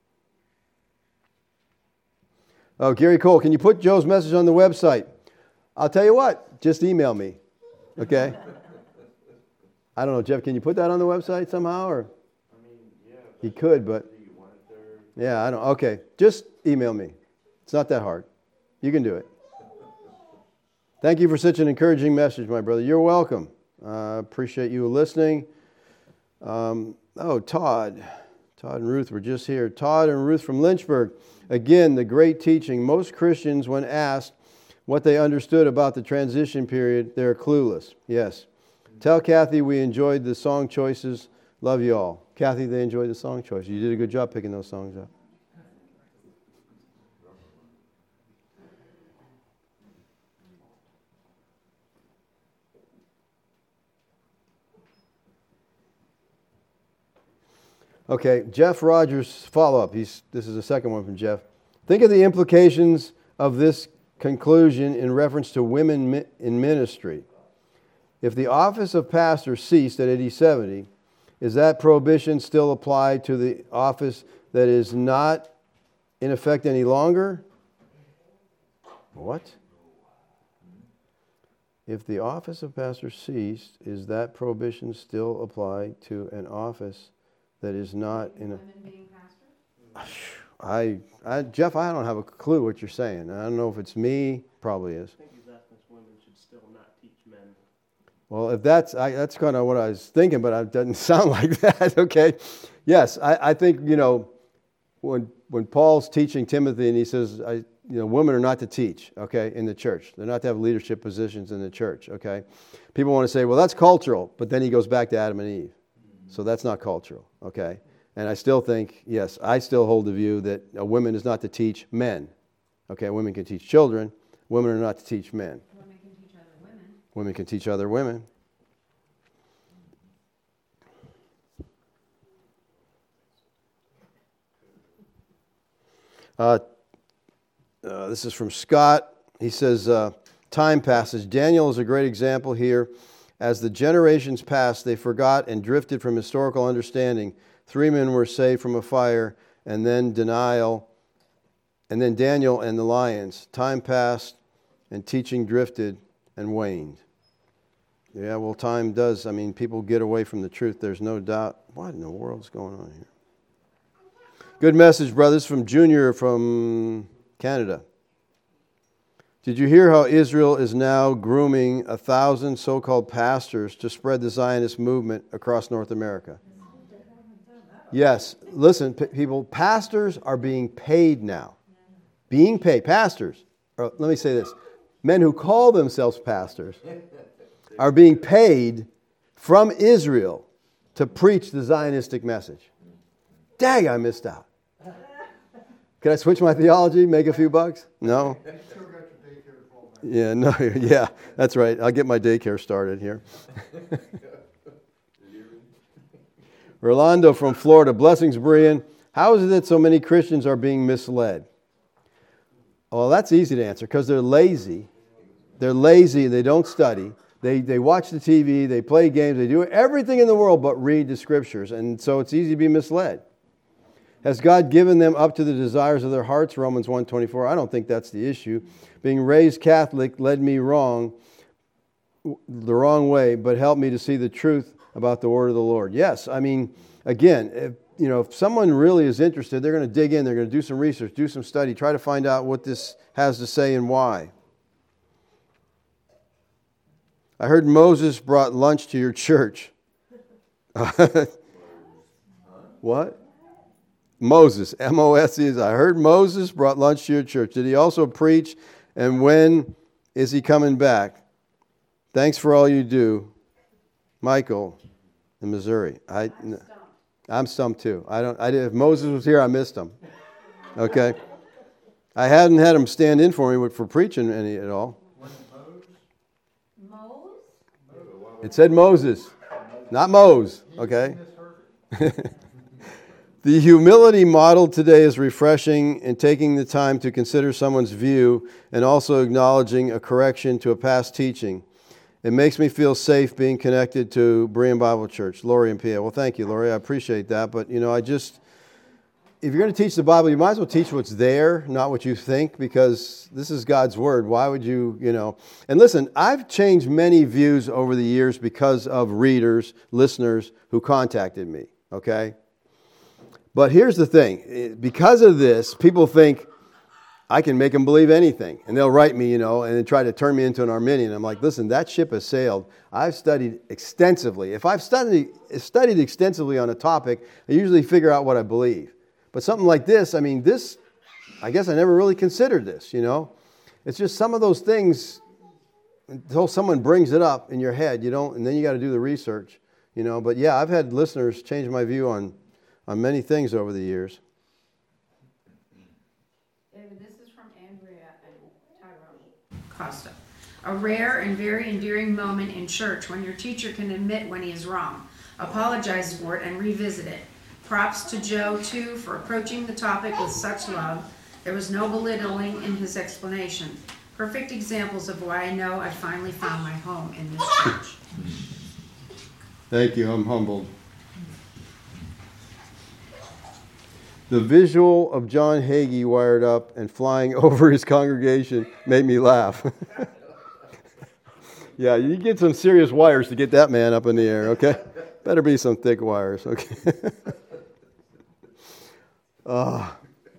Oh, Gary Cole, can you put Joe's message on the website? I'll tell you what, just email me. Okay? I don't know, Jeff, can you put that on the website somehow? Or I mean, yeah. He could, but Do you want it there? yeah, I don't. Okay, just email me. It's not that hard. You can do it. Thank you for such an encouraging message, my brother. You're welcome. I uh, appreciate you listening. Um, oh, Todd. Todd and Ruth were just here. Todd and Ruth from Lynchburg. Again, the great teaching. Most Christians, when asked what they understood about the transition period, they're clueless. Yes. Tell Kathy we enjoyed the song choices. Love you all. Kathy, they enjoyed the song choices. You did a good job picking those songs up. Okay, Jeff Rogers follow-up. He's, this is the second one from Jeff. Think of the implications of this conclusion in reference to women in ministry. If the office of pastor ceased at A D seventy, is that prohibition still applied to the office that is not in effect any longer? What? If the office of pastor ceased, is that prohibition still applied to an office that is not in a... Women being pastors? I, I, Jeff, I don't have a clue what you're saying. I don't know if it's me. Probably is. I think he's asking if women should still not teach men. Well, if that's I, that's kind of what I was thinking, but it doesn't sound like that. Okay. Yes, I, I think, you know, when when Paul's teaching Timothy and he says, I, you know, women are not to teach, okay, in the church. They're not to have leadership positions in the church, okay. People want to say, well, that's cultural, but then he goes back to Adam and Eve. So that's not cultural, okay? And I still think, yes, I still hold the view that a woman is not to teach men. Okay, women can teach children. Women are not to teach men. Women can teach other women. Women can teach other women. Uh, uh, this is from Scott. He says, uh, time passes. Daniel is a great example here. As the generations passed, they forgot and drifted from historical understanding. Three men were saved from a fire, and then denial, and then Daniel and the lions. Time passed, and teaching drifted and waned. Yeah, well, time does. I mean, people get away from the truth. There's no doubt. What in the world is going on here? Good message, brothers, from Junior from Canada. Did you hear how Israel is now grooming a thousand so-called pastors to spread the Zionist movement across North America? Yes. Listen, p- people, pastors are being paid now. Being paid. Pastors, or let me say this, men who call themselves pastors are being paid from Israel to preach the Zionistic message. Dang, I missed out. Can I switch my theology, make a few bucks? No? Yeah, no, yeah, that's right. I'll get my daycare started here. Rolando from Florida. Blessings, Brian. How is it that so many Christians are being misled? Well, that's easy to answer because they're lazy. They're lazy. They don't study. They they watch the T V. They play games. They do everything in the world but read the Scriptures. And so it's easy to be misled. Has God given them up to the desires of their hearts? Romans one twenty-four. I don't think that's the issue. Being raised Catholic led me wrong, the wrong way, but helped me to see the truth about the word of the Lord. Yes, I mean, again, if, you know, if someone really is interested, they're going to dig in, they're going to do some research, do some study, try to find out what this has to say and why. I heard Moses brought lunch to your church. What? Moses, M O S E. I heard Moses brought lunch to your church. Did he also preach? And when is he coming back? Thanks for all you do. Michael in Missouri. I, I'm stumped. I'm stumped too. I don't. I did, if Moses was here, I missed him. Okay. I hadn't had him stand in for me for preaching any at all. Mose? It said Moses, not Mose, okay? The humility model today is refreshing in taking the time to consider someone's view and also acknowledging a correction to a past teaching. It makes me feel safe being connected to Berean Bible Church. Lori and P A. Well, thank you, Lori. I appreciate that. But, you know, I just, if you're going to teach the Bible, you might as well teach what's there, not what you think, because this is God's Word. Why would you, you know? And listen, I've changed many views over the years because of readers, listeners who contacted me, okay? But here's the thing. Because of this, people think I can make them believe anything. And they'll write me, you know, and then try to turn me into an Arminian. I'm like, listen, that ship has sailed. I've studied extensively. If I've studied, studied extensively on a topic, I usually figure out what I believe. But something like this, I mean, this, I guess I never really considered this, you know. It's just some of those things, until someone brings it up in your head, you don't, and then you got to do the research, you know. But yeah, I've had listeners change my view on, on many things over the years. David, this is from Andrea and Tyrone Costa. A rare and very endearing moment in church when your teacher can admit when he is wrong, apologize for it, and revisit it. Props to Joe, too, for approaching the topic with such love. There was no belittling in his explanation. Perfect examples of why I know I finally found my home in this church. Thank you. I'm humbled. The visual of John Hagee wired up and flying over his congregation made me laugh. Yeah, you get some serious wires to get that man up in the air, okay? Better be some thick wires, okay? uh,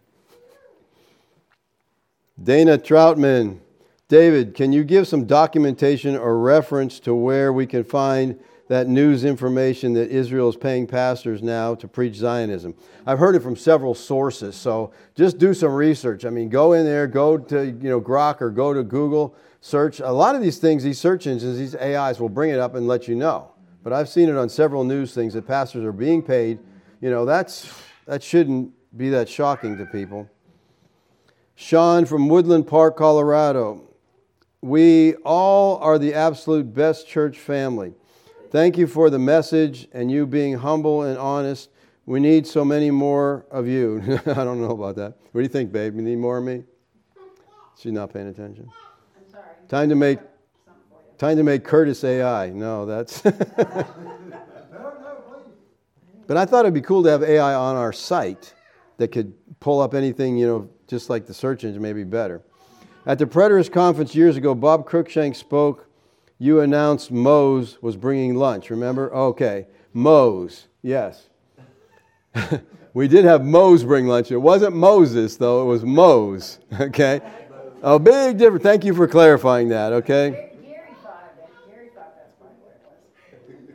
Dana Troutman. David, can you give some documentation or reference to where we can find that news information that Israel is paying pastors now to preach Zionism? I've heard it from several sources, so just do some research. I mean, go in there, go to, you know, Grok or go to Google, search. A lot of these things, these search engines, these A Is will bring it up and let you know. But I've seen it on several news things that pastors are being paid. You know, that's that shouldn't be that shocking to people. Sean from Woodland Park, Colorado. We all are the absolute best church family. Thank you for the message and you being humble and honest. We need so many more of you. I don't know about that. What do you think, babe? You need more of me? She's not paying attention. I'm sorry. Time to make time to make Curtis A I. No, that's... But I thought it'd be cool to have A I on our site that could pull up anything, you know, just like the search engine, maybe better. At the Preterist Conference years ago, Bob Cruikshank spoke. You announced Mose was bringing lunch, remember? Okay, Mose, yes. We did have Mose bring lunch. It wasn't Moses, though. It was Mose, okay? A big difference. Thank you for clarifying that, okay? Gary thought that. Gary thought that's probably what it was.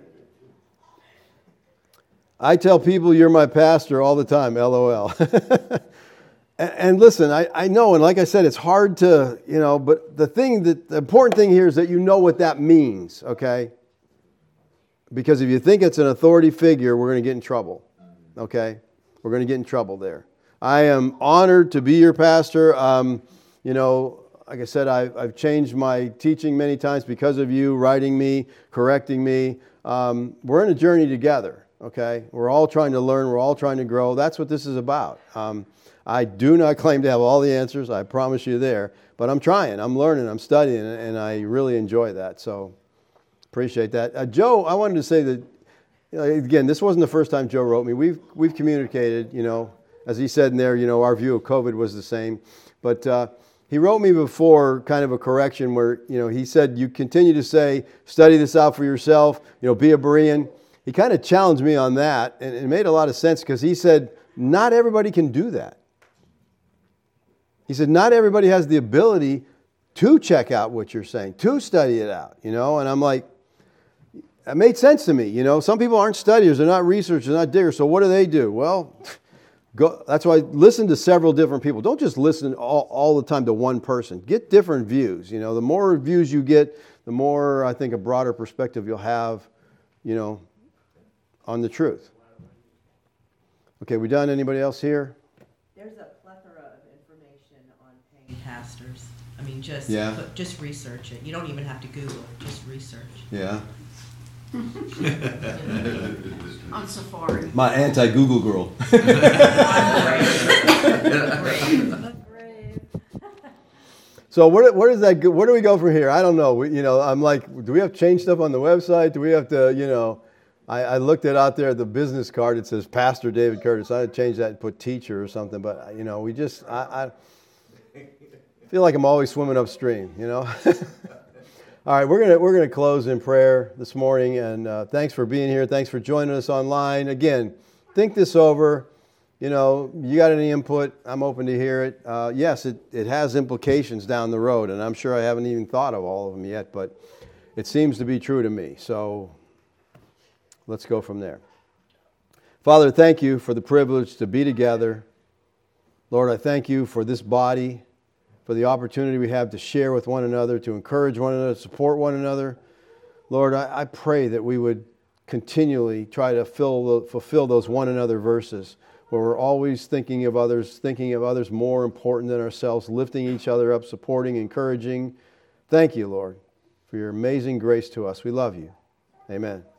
I tell people you're my pastor all the time, LOL. And, and listen, I, I know, and like I said, it's hard to, you know, but the thing that, the important thing here is that you know what that means, okay? Because if you think it's an authority figure, we're going to get in trouble, okay? We're going to get in trouble there. I am honored to be your pastor. Um, you know, like I said, I've, I've changed my teaching many times because of you writing me, correcting me. Um, we're in a journey together, okay? We're all trying to learn. We're all trying to grow. That's what this is about. Um, I do not claim to have all the answers. I promise you there. But I'm trying. I'm learning. I'm studying. And I really enjoy that. So appreciate that. Uh, Joe, I wanted to say that, you know, again, this wasn't the first time Joe wrote me. We've we've communicated, you know, as he said in there, you know, our view of COVID was the same. But uh, he wrote me before kind of a correction where, you know, he said, you continue to say, study this out for yourself, you know, be a Berean. He kind of challenged me on that. And it made a lot of sense because he said, not everybody can do that. He said, not everybody has the ability to check out what you're saying, to study it out, you know. And I'm like, it made sense to me, you know. Some people aren't studiers, they're not researchers, they're not diggers. So what do they do? Well, go. That's why I listen to several different people. Don't just listen all, all the time to one person. Get different views, you know. The more views you get, the more, I think, a broader perspective you'll have, you know, on the truth. Okay, we done? Anybody else here? There's a plethora of information on pastors. I mean, just Yeah. put, just research it. You don't even have to Google it. Just research. Yeah. On Safari. My anti-Google girl. So where, where does that go, where do we go from here? I don't know. We, you know, I'm like, do we have to change stuff on the website? Do we have to, you know, I, I looked at out there the business card. It says Pastor David Curtis. I'd change that and put teacher or something. But you know, we just I, I feel like I'm always swimming upstream. You know. All right, we're gonna we're gonna close in prayer this morning, and uh, thanks for being here. Thanks for joining us online. Again, think this over. You know, you got any input? I'm open to hear it. Uh, yes, it, it has implications down the road, and I'm sure I haven't even thought of all of them yet, but it seems to be true to me. So let's go from there. Father, thank you for the privilege to be together. Lord, I thank you for this body, for the opportunity we have to share with one another, to encourage one another, support one another. Lord, I, I pray that we would continually try to fill, fulfill those one another verses, where we're always thinking of others, thinking of others more important than ourselves, lifting each other up, supporting, encouraging. Thank you, Lord, for your amazing grace to us. We love you. Amen.